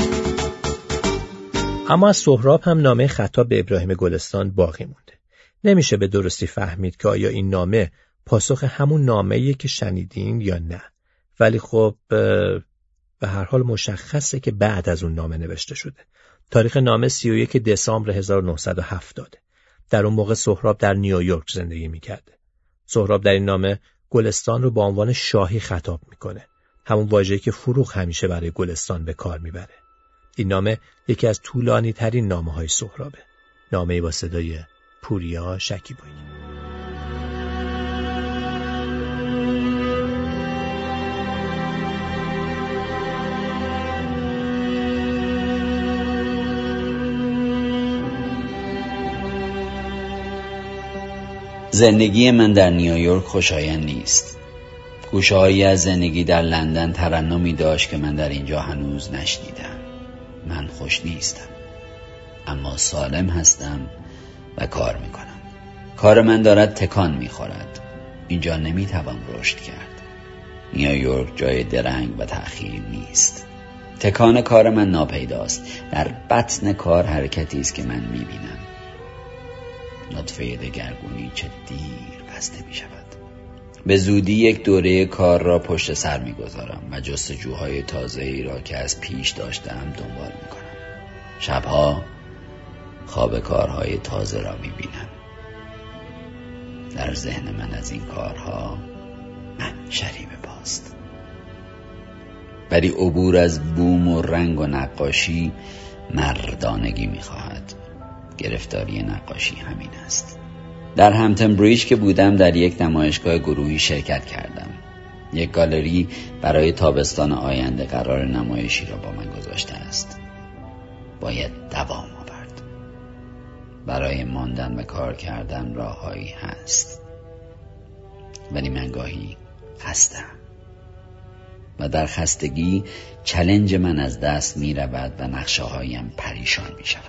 اما از سهراب هم نامه خطاب به ابراهیم گلستان باقی مونده. نمیشه به درستی فهمید که آیا این نامه پاسخ همون نامه‌ایه که شنیدین یا نه. ولی خب به هر حال مشخصه که بعد از اون نامه نوشته شده. تاریخ نامه سی و یک دسامبر هزار و نهصد و هفتاد. در اون موقع سهراب در نیویورک زندگی میکرده. سهراب در این نامه گلستان رو با عنوان شاهی خطاب میکنه. همون واژه‌ای که فروغ همیشه برای گلستان به کار میبره. این نامه یکی از طولانی ترین نامه‌های سهرابه. نامه‌ای با صدای پوریا شکیبایی. زندگی من در نیویورک خوشایند نیست. گوشه‌هایی از زندگی در لندن ترنمی داشت که من در اینجا هنوز نشنیدم. من خوش نیستم، اما سالم هستم و کار میکنم. کار من دارد تکان میخورد. اینجا نمیتوان رشد کرد. نیویورک جای درنگ و تأخیر نیست. تکان کار من ناپیداست. در بطن کار حرکتی است که من میبینم. نطفه دگرگونی چه دیر بسته می شود. به زودی یک دوره کار را پشت سر می گذارم و جستجوهای تازه‌ای را که از پیش داشتم دنبال می کنم. شبها خواب کارهای تازه را می بینم. در ذهن من از این کارها منشری به پاست. ولی عبور از بوم و رنگ و نقاشی مردانگی می خواهد. گرفتاری نقاشی همین است. در همتن بریج که بودم در یک نمایشگاه گروهی شرکت کردم. یک گالری برای تابستان آینده قرار نمایشی را با من گذاشته است. باید دوام آورد. برای ماندن و کار کردن راههایی هست. ولی من گاهی خستم و در خستگی چالش من از دست می رود و نقشه هایم پریشان می شود.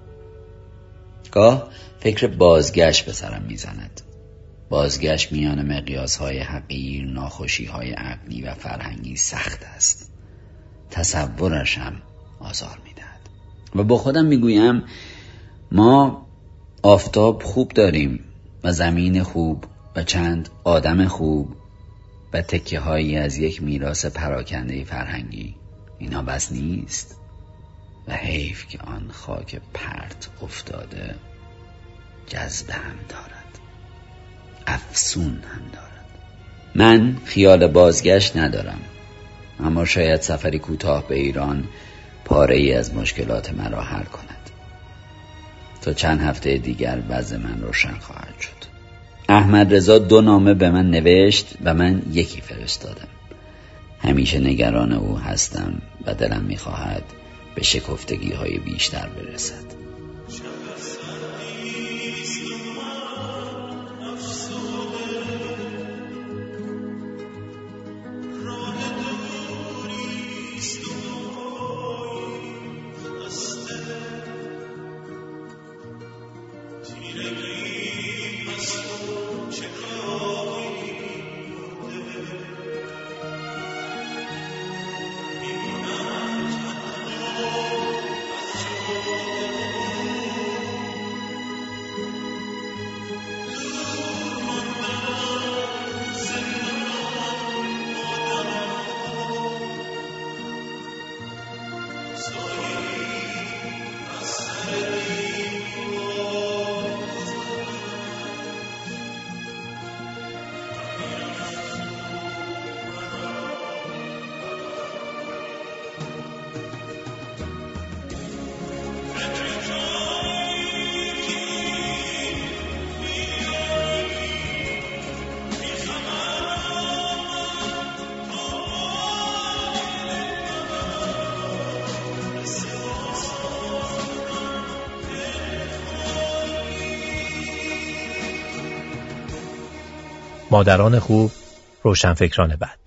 گاه فکر بازگشت به سرم میزند. بازگشت میان مقیاس‌های حقیر، ناخوشی‌های عقلی و فرهنگی سخت است. تصورش هم آزار میدهد. و با خودم میگویم ما آفتاب خوب داریم و زمین خوب و چند آدم خوب و تکه‌هایی از یک میراث پراکنده فرهنگی. اینا بس نیست؟ و حیف که آن خاک پرت افتاده جذبه هم دارد، افسون هم دارد. من خیال بازگشت ندارم، اما شاید سفری کوتاه به ایران پاره ای از مشکلات مرا حل کند. تا چند هفته دیگر وضع من روشن خواهد شد. احمد رضا دو نامه به من نوشت و من یکی فرستادم. همیشه نگران او هستم و دلم می‌خواهد به شکفتگی های بیشتر برسد. مادران خوب، روشنفکران بد.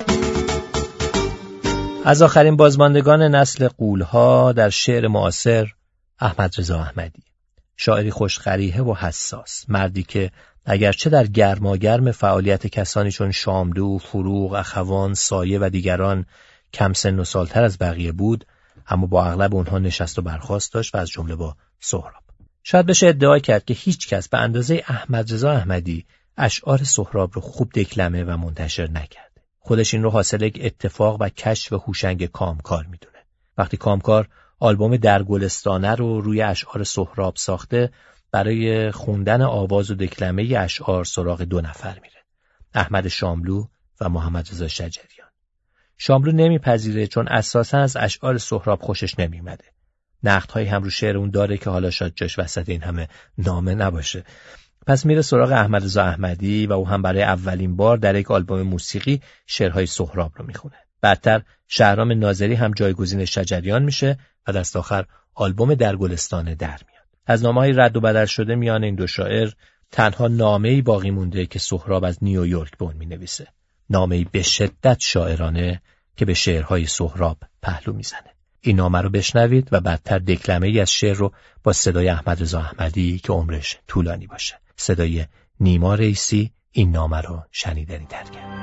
از آخرین بازماندگان نسل غول‌ها در شعر معاصر احمد رضا احمدی، شاعری خوش‌قریحه و حساس، مردی که اگرچه در گرماگرم فعالیت کسانی چون شاملو، فروغ، اخوان، سایه و دیگران کم سن و سالتر از بقیه بود، اما با اغلب اونها نشست و برخاست داشت و از جمله با سهراب. شاید بشه ادعا کرد که هیچ کس به اندازه احمد رضا احمدی اشعار سهراب رو خوب دکلمه و منتشر نکرده. خودش این رو حاصل یک اتفاق و کشف هوشنگ کامکار میدونه. وقتی کامکار آلبوم در گلستانه رو روی اشعار سهراب ساخته، برای خوندن آواز و دکلمه اشعار سراغ دو نفر میره، احمد شاملو و محمد رضا شجریان. شاملو نمیپذیره چون اساساً از اشعار سهراب خوشش نمیمده. نقدهایی هم رو شعر اون داره که حالا شاید جاش وسط این همه نامه نباشه. پس میره سراغ احمد رضا احمدی و او هم برای اولین بار در یک آلبوم موسیقی شعرهای سهراب رو میخونه. بعدتر شهرام ناظری هم جایگزین شجریان میشه و دست آخر آلبوم در گلستانه در میاد. از نامه‌های رد و بدل شده میان این دو شاعر تنها نامه‌ای باقی مونده که سهراب از نیویورک به اون مینویسه. نامه‌ای به شدت شاعرانه که به شعرهای سهراب پهلو میزنه. این نامه رو بشنوید و بعدتر دکلمه‌ای از شعر رو با صدای احمد رضا احمدی که عمرش طولانی باشه، صدای نیما رئیسی، این نامه رو شنیدنی تر کرد.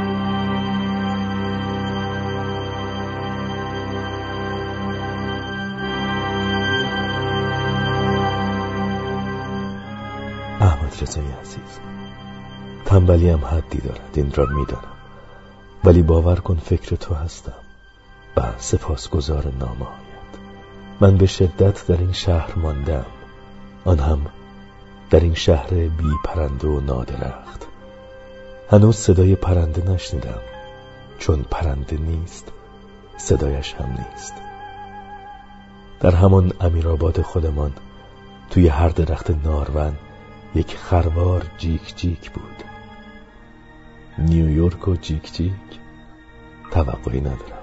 احمد رضای عزیز، تنبلی هم حدی دارد، این را میدانم، ولی باور کن فکر تو هستم و سپاسگزار نامه‌هایت. من به شدت در این شهر ماندم، آن هم در این شهر بی پرنده و نادرخت. هنوز صدای پرنده نشنیدم، چون پرنده نیست صدایش هم نیست. در همان امیرآباد خودمان توی هر درخت نارون یک خروار جیک جیک بود. نیویورک و جیک جیک توقعی ندارم.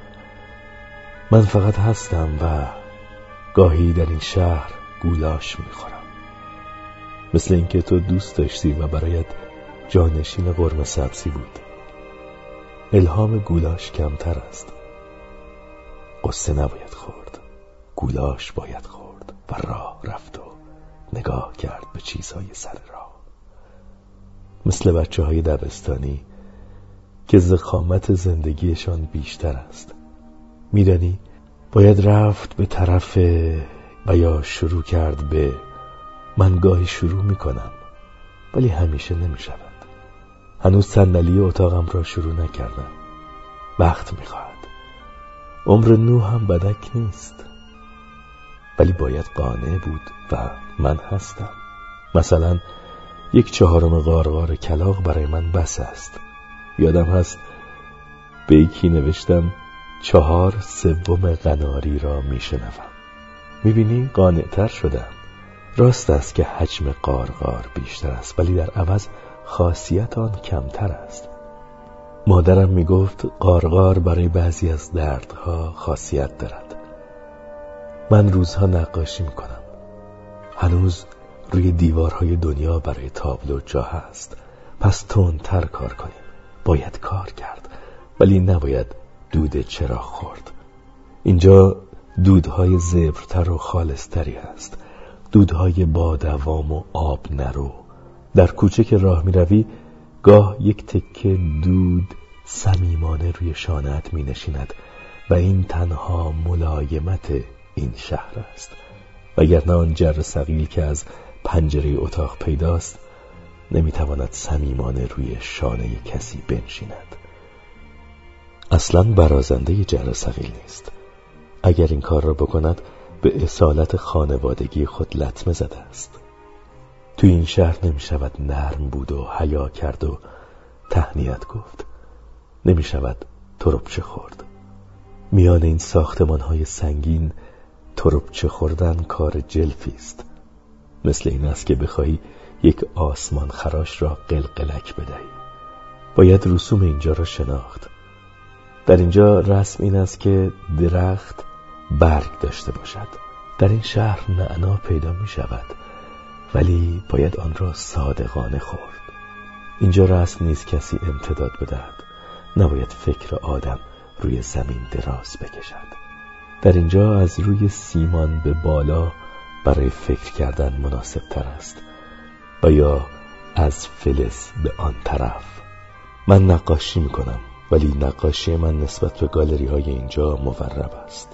من فقط هستم و گاهی در این شهر گولاش میخورم، مثل اینکه تو دوست داشتی و برایت جانشین قرمه سبزی بود. الهام گولاش کمتر است. قصه نباید خورد، گولاش باید خورد و راه رفت و نگاه کرد به چیزهای سر راه، مثل بچه های دبستانی که ضخامت زندگیشان بیشتر است. میدانی باید رفت به طرف و یا شروع کرد به. من گاهی شروع میکنم ولی همیشه نمیشود. هنوز صندلی اتاقم را شروع نکردم. وقت میخواهد. عمر نو هم بدک نیست، ولی باید قانع بود و من هستم. مثلا یک چهارم غارغار کلاغ برای من بس است. یادم هست به یکی نوشتم چهار سوم قناری را میشنوم. میبینی قانع تر شدم. راست است که حجم غارغار بیشتر است، ولی در عوض خاصیت آن کمتر است. مادرم میگفت غارغار برای بعضی از دردها خاصیت دارد. من روزها نقاشی میکنم. هنوز روی دیوارهای دنیا برای تابلو جا هست. پس تندتر کار کنیم. باید کار کرد، ولی نباید دود چراغ خورد. اینجا دودهای زبرتر و خالصتری هست، دودهای با دوام و آب نرو. در کوچه که راه می روی گاه یک تکه دود صمیمانه روی شانه‌ات می نشیند و این تنها ملایمت این شهر است. وگرنه آن جر ثقیل که از پنجره اتاق پیداست نمی تواند صمیمانه روی شانه کسی بنشیند. اصلا برازنده جر ثقیل نیست. اگر این کار را بکند به اصالت خانوادگی خود لطمه زده است. تو این شهر نمی شود نرم بود و حیا کرد و تهنیت گفت. نمی شود تربچه خورد. میان این ساختمان های سنگین تربچه خوردن کار جلفی است. مثل این است که بخواهی یک آسمان خراش را قلقلک بدهی. باید رسوم اینجا را شناخت. در اینجا رسم این است که درخت برگ داشته باشد. در این شهر نعنا پیدا می شود، ولی باید آن را صادقانه خورد. اینجا رسم نیست کسی امتداد بدهد. نباید فکر آدم روی زمین دراز بکشد. در اینجا از روی سیمان به بالا برای فکر کردن مناسب تر است، و یا از فلز به آن طرف. من نقاشی می کنم، ولی نقاشی من نسبت به گالری های اینجا مورب است.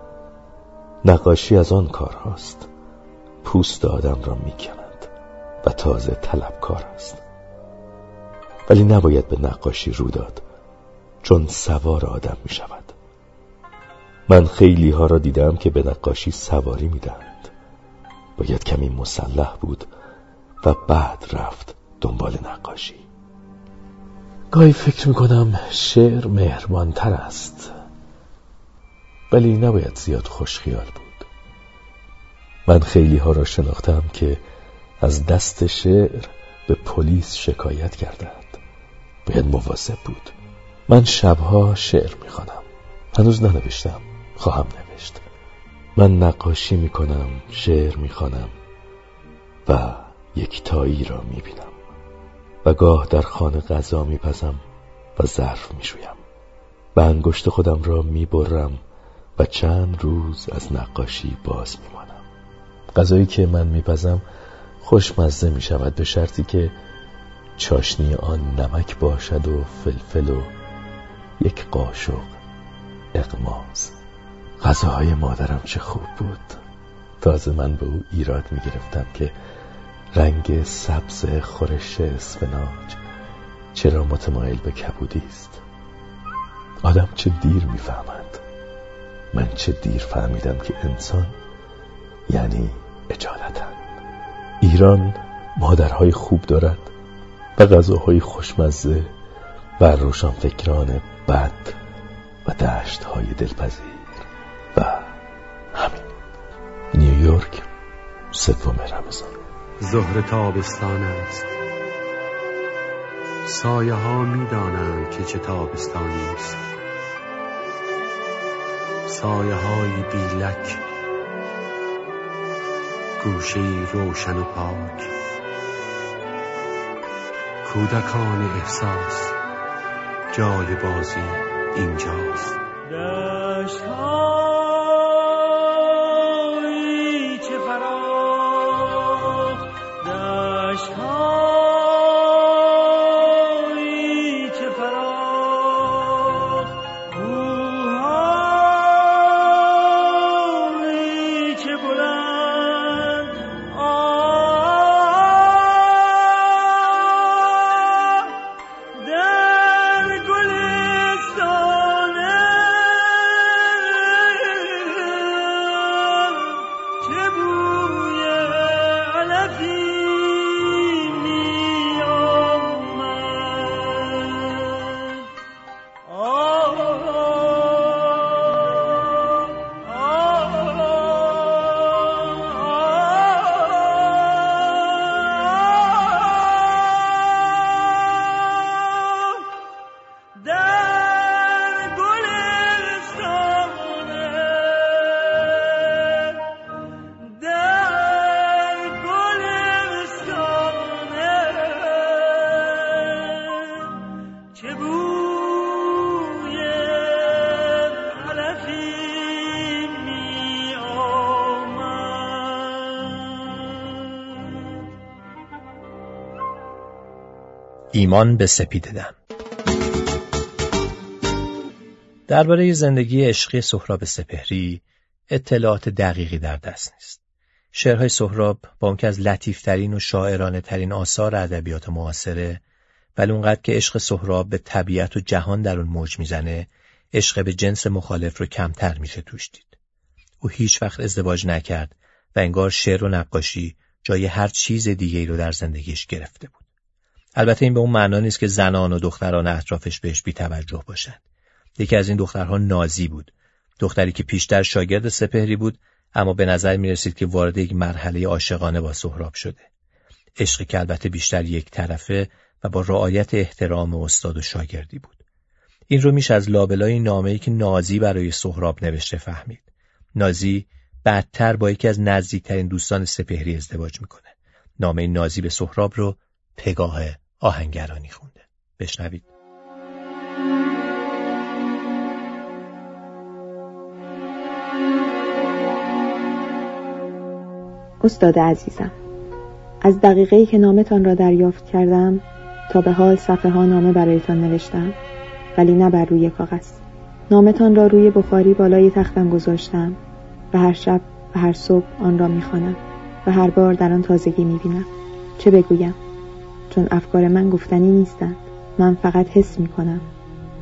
نقاشی از آن کار هاست. پوست آدم را می کند و تازه طلبکار است. ولی نباید به نقاشی رو داد. چون سوار آدم می شود. من خیلی ها را دیدم که به نقاشی سواری می دهند. باید کمی مسلح بود و بعد رفت دنبال نقاشی. گاهی فکر می کنم شعر مهربانتر است، ولی نباید زیاد خوشخیال بود. من خیلی ها را شناختم که از دست شعر به پلیس شکایت کردند. باید مواظب بود. من شبها شعر می خوانم. هنوز ننوشتم، خواهم نوشت. من نقاشی می کنم، شعر می خوانم و یکتایی را می بینم و گاه در خانه غذا می پزم و ظرف می شویم. به انگشت خودم را می برم و چند روز از نقاشی باز می مانم. غذایی که من می پزم خوشمزه می شود به شرطی که چاشنی آن نمک باشد و فلفل و یک قاشق اقماز. غذاهای مادرم چه خوب بود. تازه من به او ایراد می گرفتم که رنگ سبز خورش اسفناج چرا متمایل به کبودی است. آدم چه دیر می فهمد. من چه دیر فهمیدم که انسان یعنی اجالتن. ایران مادرهای خوب دارد و غذاهای خوشمزه و روشنفکران بد و دشتهای دلپذیر و همین. نیویورک، سوم رمضان. ظهر تابستان است. سایه ها می دانند که چه تابستانی است. سایه های بیلک، گوشه‌ای روشن و پاک، کودکان احساس، جای بازی اینجاست. دشت‌هایی چه فراخ، دشت‌هایی چه فراخ، کوه‌هایی چه بلند، آه در گلستان چه بوی علفی می آمد. آه در گلستان، در گلستان چه بوی علفی می آمد. ایمان به سپیده‌دم. درباره زندگی عشقی سهراب سپهری اطلاعات دقیقی در دست نیست. شعرهای سهراب با اون که از لطیفترین و شاعرانه ترین آثار ادبیات معاصره، ولی اونقدر که عشق سهراب به طبیعت و جهان در اون موج میزنه، عشق به جنس مخالف رو کمتر میشه توش دید. او هیچ وقت ازدواج نکرد و انگار شعر و نقاشی جای هر چیز دیگه‌ای رو در زندگیش گرفته بود. البته این به اون معنا نیست که زنان و دختران اطرافش بهش بی‌توجه باشن. یکی از این دخترها نازی بود، دختری که پیشتر شاگرد سپهری بود، اما به نظر می رسید که وارد یک مرحله عاشقانه با سهراب شده. عشقی که البته بیشتر یک طرفه و با رعایت احترام استاد و شاگردی بود. این رو میشه از لابلای نامه‌ای که نازی برای سهراب نوشته فهمید. نازی بعدتر با یکی از نزدیکترین دوستان سپهری ازدواج میکنه. نامه نازی به سهراب رو پگاه آهنگرانی خونده. بشنوید. استاد عزیزم، از دقیقه‌ای که نامتان را دریافت کردم تا به حال صفحه ها نامه برایتان نوشتم، ولی نه بر روی کاغذ. نامتان را روی بخاری بالای تختم گذاشتم و هر شب و هر صبح آن را می‌خوانم و هر بار در آن تازگی می‌بینم. چه بگویم؟ چون افکار من گفتنی نیستند. من فقط حس می‌کنم.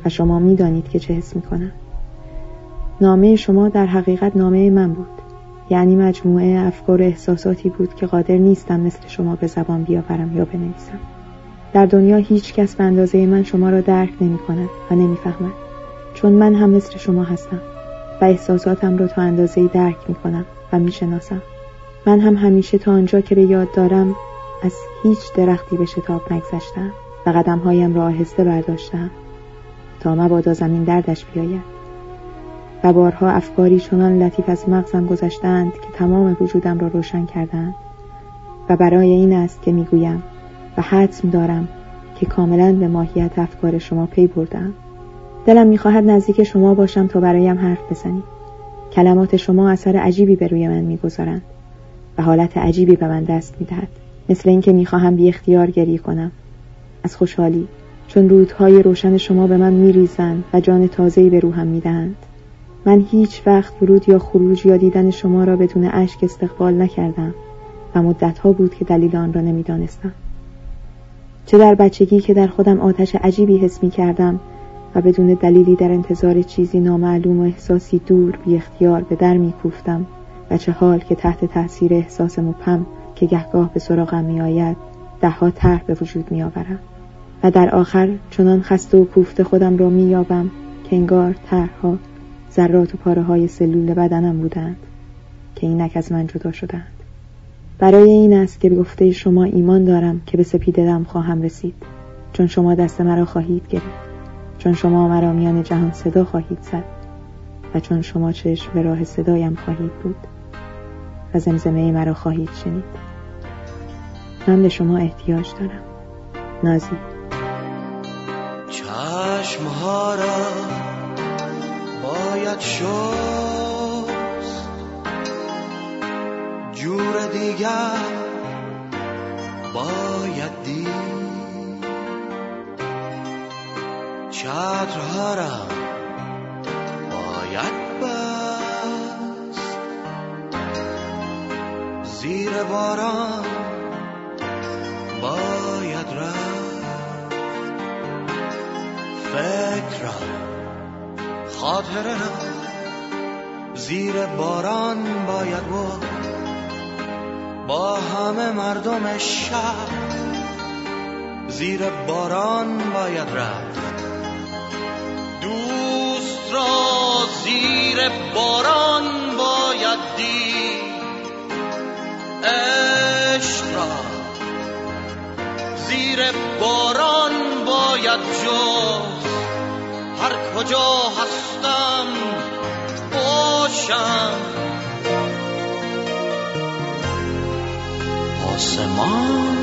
و شما میدانید که چه حس میکنم. نامه شما در حقیقت نامه من بود، یعنی مجموعه افکار و احساساتی بود که قادر نیستم مثل شما به زبان بیاورم یا بنویسم. در دنیا هیچ کس به اندازه من شما را درک نمی کند و نمی فهمد، چون من هم مثل شما هستم و احساساتم را تا اندازه‌ای درک می کنم و می شناسم. من هم همیشه تا آنجا که به یاد دارم از هیچ درختی به شتاب نگذشتم و قدمهایم را آهسته برداشتم تا مبادا زمین دردش بیاید. و بارها افکاری چنان لطیف از مغزم گذشتند که تمام وجودم را روشن کردند و برای این است که میگویم و حتم دارم که کاملا به ماهیت افکار شما پی بردم. دلم میخواهد نزدیک شما باشم تا برایم حرف بزنید. کلمات شما اثر عجیبی بر روی من میگذارند و حالت عجیبی به من دست میدهد، مثل اینکه میخواهم بی اختیار گریه کنم از خوشحالی، چون رودهای روشن شما به من میریزند و جان تازه‌ای به روحم میدهند. من هیچ وقت ورود یا خروج یا دیدن شما را بدون اشک استقبال نکردم و مدتها بود که دلیل آن را نمیدانستم. چه در بچگی که در خودم آتش عجیبی حس می کردم و بدون دلیلی در انتظار چیزی نامعلوم و احساسی دور بی اختیار به در می کوفتم، و چه حال که تحت تأثیر احساس مبهم که گهگاه به سراغم می آید دهها طرح به وجود می آورم و در آخر چنان خسته و کوفته خودم را می یابم که انگار طرحها ذرات و پاره های سلول بدنم بودند که اینک از من جدا شدند. برای این است که به گفته شما ایمان دارم که به سپیده‌دم خواهم رسید، چون شما دست مرا خواهید گرفت، چون شما مرا میان جهان صدا خواهید زد و چون شما چشم به راه صدایم خواهید بود و زمزمه مرا خواهید شنید. من به شما احتیاج دارم. نازی. چشمها را باید شست، جور دیگر باید دید، چترها را باید بست، زیر باران باید رفت، فکر را خاطره را زیر باران باید بود، با همه مردم شهر زیر باران باید رفت، دوست را زیر باران باید دید، عشق را زیر باران باید جست، هر کجا هستم باشم، آسمان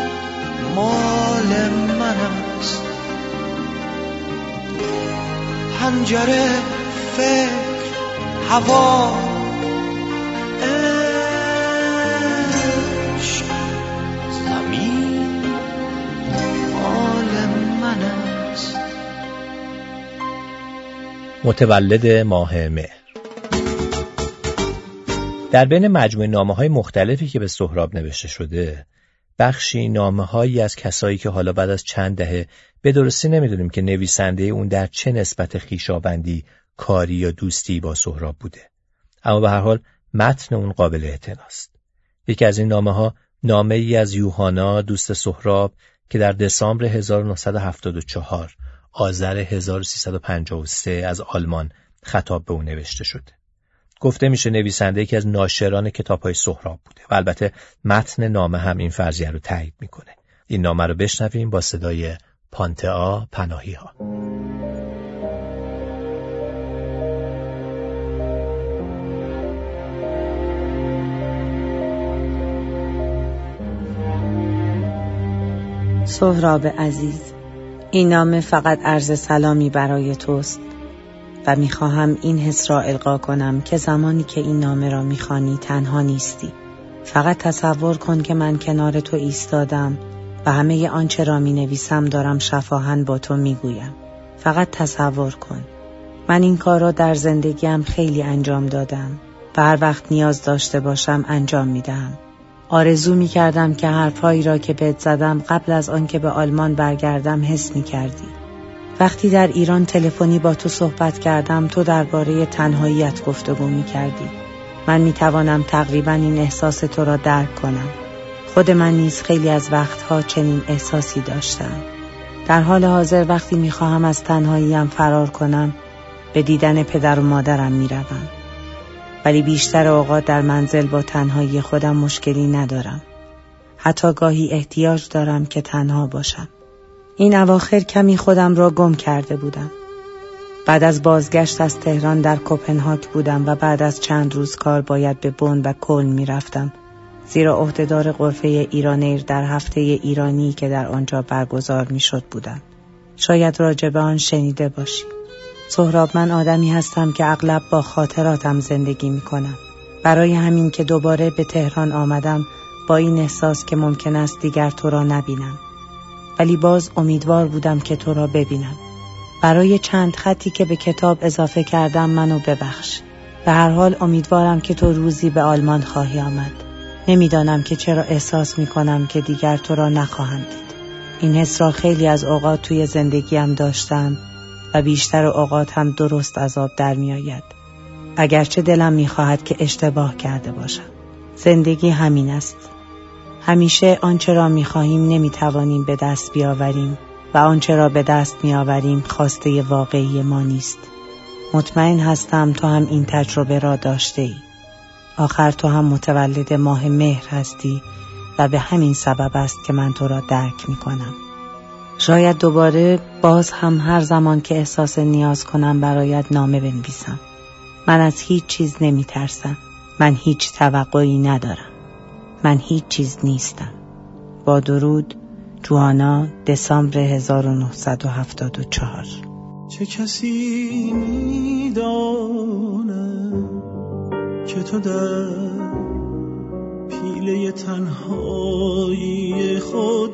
مال من است، پنجره فکر هوا عشق، زمین مال من است. متولد ماه مهر. در بین مجموعه نامه‌های مختلفی که به سهراب نوشته شده، بخشی نامه‌هایی از کسایی که حالا بعد از چند دهه به درستی نمیدونیم که نویسنده اون در چه نسبت خویشاوندی، کاری یا دوستی با سهراب بوده، اما به هر حال متن اون قابل اعتناست. یکی از این نامه‌ها نامه‌ای از یوحانا دوست سهراب که در دسامبر هزار و نهصد و هفتاد و چهار آذر هزار و سیصد و پنجاه و سه از آلمان خطاب به او نوشته شده. گفته میشه نویسنده یکی از ناشران کتاب‌های سهراب بوده و البته متن نامه هم این فرضیه رو تایید میکنه. این نامه رو بشنویم با صدای پانتئا پناهی‌ها. سهراب عزیز، این نامه فقط عرض سلامی برای توست و میخواهم این حس را القا کنم که زمانی که این نامه را میخوانی تنها نیستی. فقط تصور کن که من کنار تو ایستادم و همه آنچه را مینویسم دارم شفاهن با تو میگویم. فقط تصور کن. من این کار را در زندگیم خیلی انجام دادم و هر وقت نیاز داشته باشم انجام میدم. آرزو میکردم که حرفهایی را که بهت زدم قبل از آن که به آلمان برگردم حس میکردی. وقتی در ایران تلفنی با تو صحبت کردم تو درباره تنهاییت گفتگو می‌کردی. من می‌توانم تقریباً این احساس تو را درک کنم. خود من نیز خیلی از وقتها چنین احساسی داشتم. در حال حاضر وقتی می‌خواهم از تنهاییم فرار کنم به دیدن پدر و مادرم می‌روم. ولی بیشتر اوقات در منزل با تنهایی خودم مشکلی ندارم. حتی گاهی احتیاج دارم که تنها باشم. این اواخر کمی خودم را گم کرده بودم. بعد از بازگشت از تهران در کوپنهاگ بودم و بعد از چند روز کار باید به بن و کلن می رفتم. زیرا عهدهدار غرفه ایرانیر در هفته ایرانی که در آنجا برگزار می شد بودم. شاید راجع به آن شنیده باشی. سهراب، من آدمی هستم که اغلب با خاطراتم زندگی می کنم. برای همین که دوباره به تهران آمدم با این احساس که ممکن است دیگر تو را نبینم. ولی باز امیدوار بودم که تو را ببینم. برای چند خطی که به کتاب اضافه کردم منو ببخش. به هر حال امیدوارم که تو روزی به آلمان خواهی آمد. نمیدانم که چرا احساس میکنم که دیگر تو را نخواهم دید. این حس را خیلی از اوقات توی زندگیم داشتم و بیشتر اوقات هم درست از آب در می آید. اگرچه دلم می خواهد که اشتباه کرده باشم. زندگی همین است. همیشه آنچه را می خواهیم نمی توانیم به دست بیاوریم و آنچه را به دست می آوریم خواسته واقعی ما نیست. مطمئن هستم تو هم این تجربه را داشته ای. آخر تو هم متولد ماه مهر هستی و به همین سبب است که من تو را درک می کنم. شاید دوباره باز هم هر زمان که احساس نیاز کنم برایت نامه بنویسم. من از هیچ چیز نمی ترسم. من هیچ توقعی ندارم. من هیچ چیز نیستم. با درود، جوانا، دسامبر هزار و نهصد و هفتاد و چهار. چه کسی میدانه که تو در پیله تنهایی خود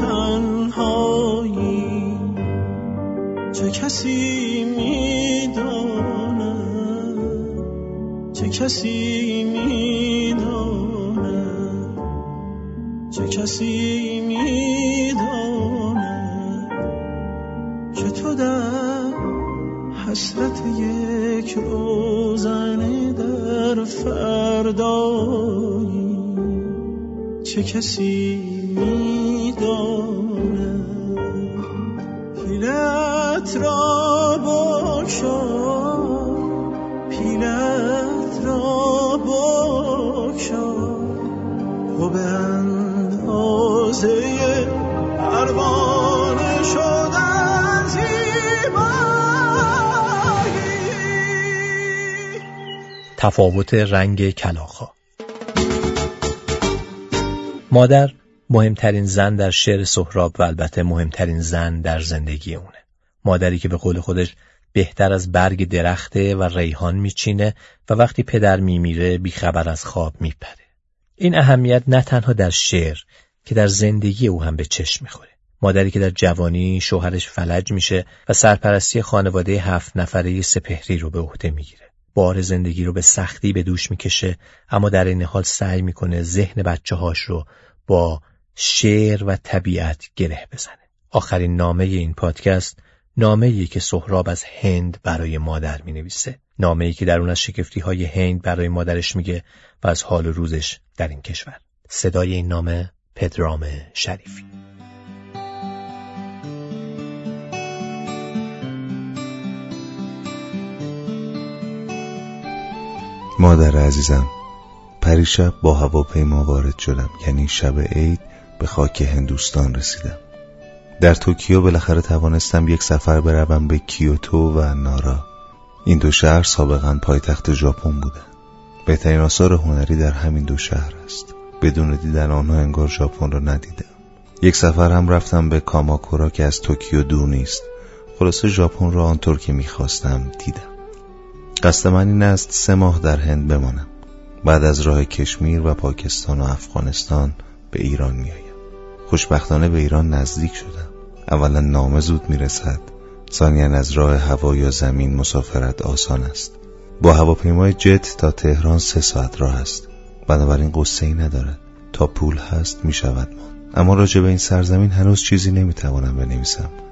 تنهایی، چه کسی میدانه، چه کسی میدانه، چه کسی میدانه که تو در حسرت یک روزنه در فردایی، چه کسی میدانه پیلت را بکشا، پیلت را بکشا، تو به اندازه پروانه شدن زیبایی. تفاوت رنگ کلاغ‌ها. مادر مهمترین زن در شعر سهراب و البته مهمترین زن در زندگی اونه. مادری که به قول خودش بهتر از برگ درخته و ریحان میچینه و وقتی پدر میمیره بیخبر از خواب میپره. این اهمیت نه تنها در شعر که در زندگی او هم به چشم میخوره. مادری که در جوانی شوهرش فلج میشه و سرپرستی خانواده هفت نفره سپهری رو به عهده میگیره. بار زندگی رو به سختی به دوش میکشه، اما در این حال سعی میکنه ذهن بچه‌هاش رو با شعر و طبیعت گره بزنه. آخرین نامه این پادکست نامه‌ای که سهراب از هند برای مادر می‌نویسه. نامه‌ای که در اون از شگفتی‌های هند برای مادرش میگه و از حال و روزش در این کشور. صدای این نامه پدرام شریفی. مادر عزیزم، پریشب با هواپیما وارد شدم، یعنی شب عید به خاک هندوستان رسیدم. در توکیو بالاخره توانستم یک سفر بروم به کیوتو و نارا. این دو شهر سابقاً پایتخت ژاپن بودند. بهترین آثار هنری در همین دو شهر است. بدون دیدن آنها انگار ژاپن را ندیدم. یک سفر هم رفتم به کاماکورا که از توکیو دور نیست. خلاصه ژاپن را آنطور که می‌خواستم دیدم. قصد من این است سه ماه در هند بمانم. بعد از راه کشمیر و پاکستان و افغانستان به ایران میایم. خوشبختانه به ایران نزدیک شدم. اولا نامه زود میرسد، ثانیاً از راه هوا یا زمین مسافرت آسان است. با هواپیمای جت تا تهران سه ساعت راه است. بنابراین قصه‌ای ندارد. تا پول هست میشود ماند. اما راجع به این سرزمین هنوز چیزی نمیتوانم بنویسم،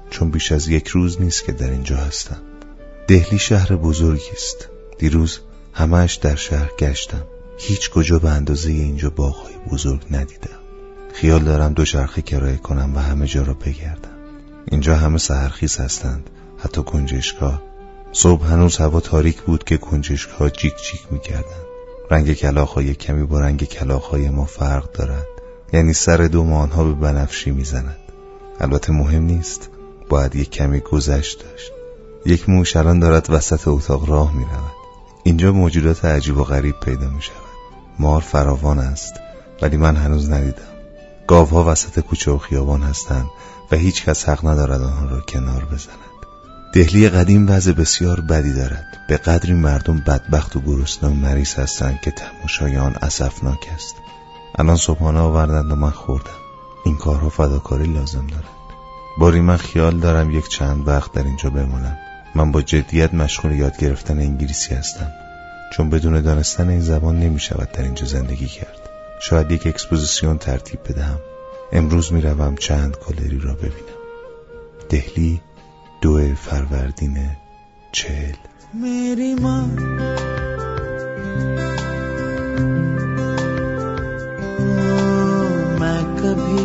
چون بیش از یک روز نیست که در اینجا هستم. دهلی شهر بزرگی است. دیروز همه‌اش در شهر گشتم. هیچ کجا به اندازه اینجا باغ‌های بزرگ ندیدم. خیال دارم دوچرخه کرایه کنم و همه جا را بگردم. اینجا همه سحرخیز هستند، حتی کنجشک‌ها. صبح هنوز هوا تاریک بود که کنجشک‌ها جیک جیک می‌کردند. رنگ کلاغ‌های کمی با رنگ کلاغ‌های ما فرق دارد. یعنی سر دوم آنها به بنفشی می‌زند. البته مهم نیست، باید یک کمی گذشت داشت. یک موش الان دارد وسط اتاق راه می‌رود. اینجا موجودات عجیب و غریب پیدا می‌شود. مار فراوان است، ولی من هنوز ندیدم. گاوها وسط کوچه و خیابان هستند و هیچ کس حق ندارد آنها را کنار بزند. دهلی قدیم وضع بسیار بدی دارد. به قدری مردم بدبخت و گرسنه و مریض هستند که تماشای آن اسفناک است. الان صبحانه آوردند و من خوردم. این کارها فداکاری لازم دارد. باری من خیال دارم یک چند وقت در اینجا بمانم. من با جدیت مشغول یاد گرفتن انگلیسی هستم، چون بدون دانستن این زبان نمی شود در اینجا زندگی کرد. شاید یک اکسپوزیسیون ترتیب بدهم. امروز می روم چند گالری را ببینم. دهلی، دو فروردین چهل. میری ماں میں کبھی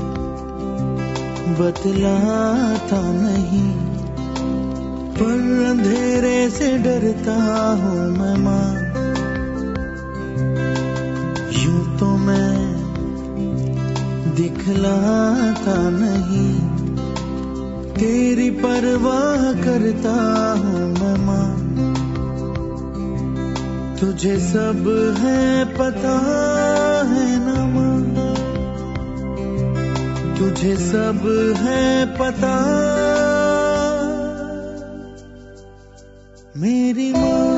بتلاتا نہیں، پر اندھیرے سے ڈرتا ہوں میں ماں. یوں تو میں دکھلاتا نہیں، تیری پرواہ کرتا ہوں میں ماں. تجھے سب ہے پتا ہے نا ماں، تجھے سب ہے پتا میری ماں.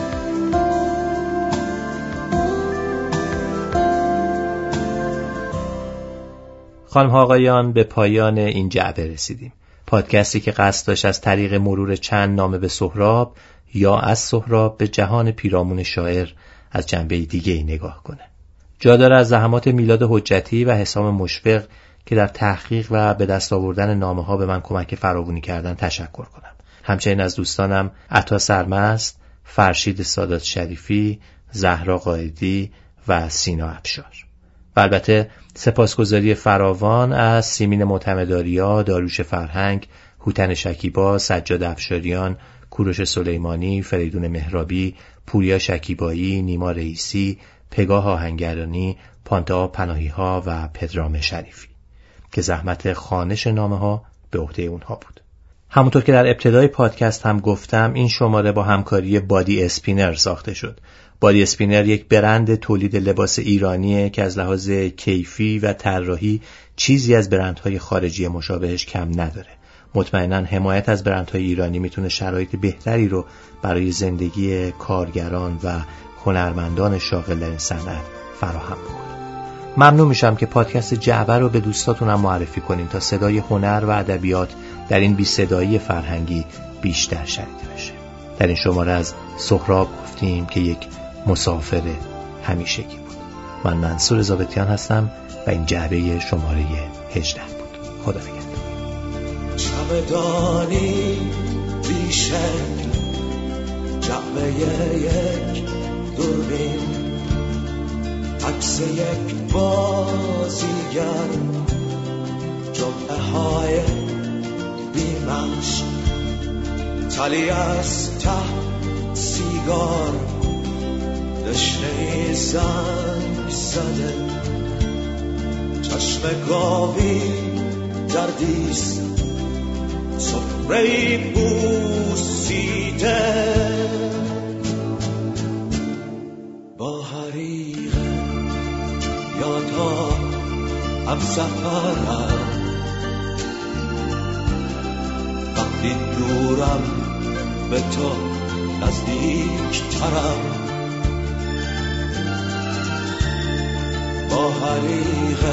خانم ها آقایان، به پایان این جعبه رسیدیم. پادکستی که قصد داشت از طریق مرور چند نامه به سهراب یا از سهراب به جهان پیرامون شاعر از جنبه دیگه‌ای نگاه کنه. جا داره از زحمات میلاد حجتی و حسام مشفق که در تحقیق و به دست آوردن نامه ها به من کمک فراوانی کردن تشکر کنم. همچنین از دوستانم عطا سرمست، فرشید سادات شریفی، زهرا قائدی و سینا ابشار. و البته سپاسگزاری فراوان از سیمین معتمداریا، داریوش فرهنگ، هوتن شکیبا، سجاد افشاریان، کوروش سلیمانی، فریدون مهرابی، پوریا شکیبایی، نیما رئیسی، پگاه آهنگرانی، پانتا پناهی‌ها و پدرام شریفی که زحمت خوانش نامه ها به عهده اونها بود. همونطور که در ابتدای پادکست هم گفتم، این شماره با همکاری بادی اسپینر ساخته شد. بادی اسپینر یک برند تولید لباس ایرانیه که از لحاظ کیفی و طراحی چیزی از برندهای خارجی مشابهش کم نداره. مطمئناً حمایت از برندهای ایرانی میتونه شرایط بهتری رو برای زندگی کارگران و هنرمندان شاغل در این صنعت فراهم بکنه. ممنون میشم که پادکست جعبه رو به دوستاتونم معرفی کنیم تا صدای هنر و ادبیات در این بی صدایی فرهنگی بیشتر شنیده بشه. در این شماره از سهراب گفتیم که یک مسافر همیشگی بود. من منصور ضابطیان هستم و این جعبه شماره هجده بود. خدا نگهدار. چمدانی بیشک، جعبه یک دوربین، عکس یک بازیگر، جمعه های بیمش، تلی از ته سیگار، دشنه زنگ زده، چشم گاوی دردیست، سفره بوسیده، با حریق یادها هم سفرم، وقتی دورم به تو نزدیک ترم، با حریق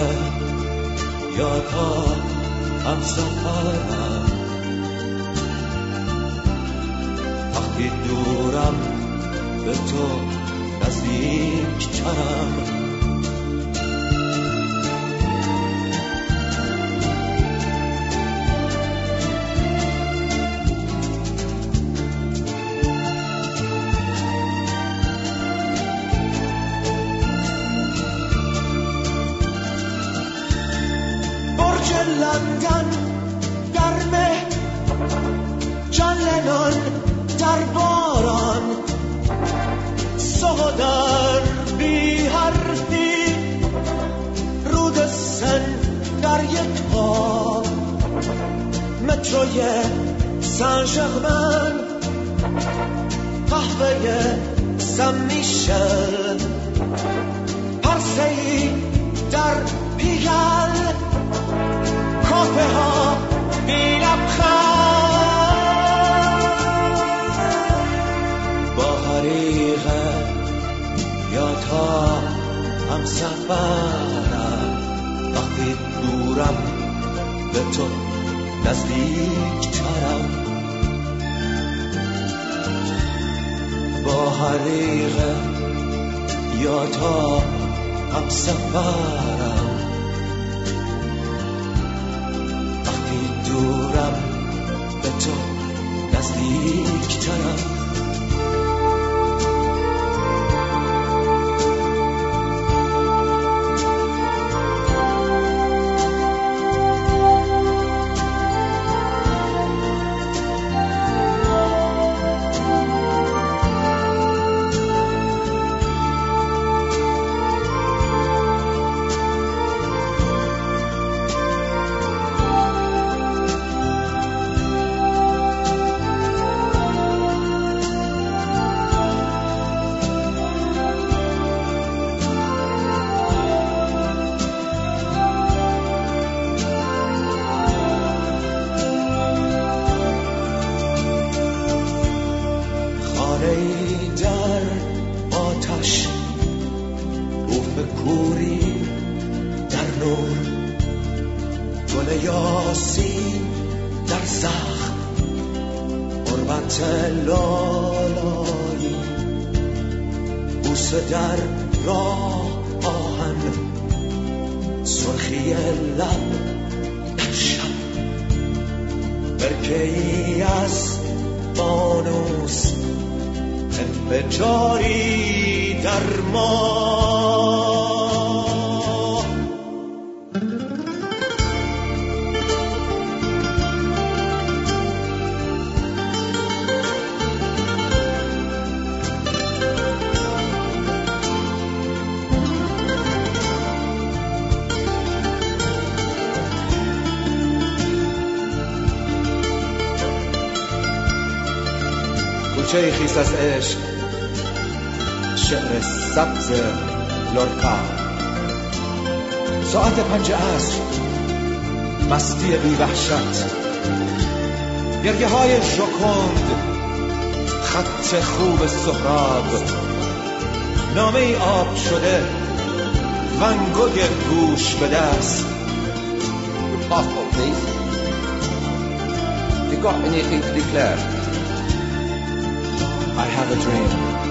یادها هم سفرم، وقتی دورم به تو نزدیک ترم. لندن گرمه جان لنون در باران سهودر بی حرفی رود سن در یک پا متروی سن ژرمن قهوه سن میشل پرسه‌ای در پیگل کافه ها بی لبخند با حریقه یا تا هم سفرم وقتی دورم به تو نزدیک ترم با حریقه یا تا هم سفرم وقتی دورم به تو نزدیک ترم در راه آهن سرخی لب در شب برکه‌ای از فانوس انفجاری در ما کوچه خیس از عشق شعر سبز لورکا ساعت پنج عصر مستی بی وحشت گریه های ژوکوند خط خوب سهراب نامه ای آب شده ونگوگ گوش به دست Passport, please. You got anything to declare? I have a dream.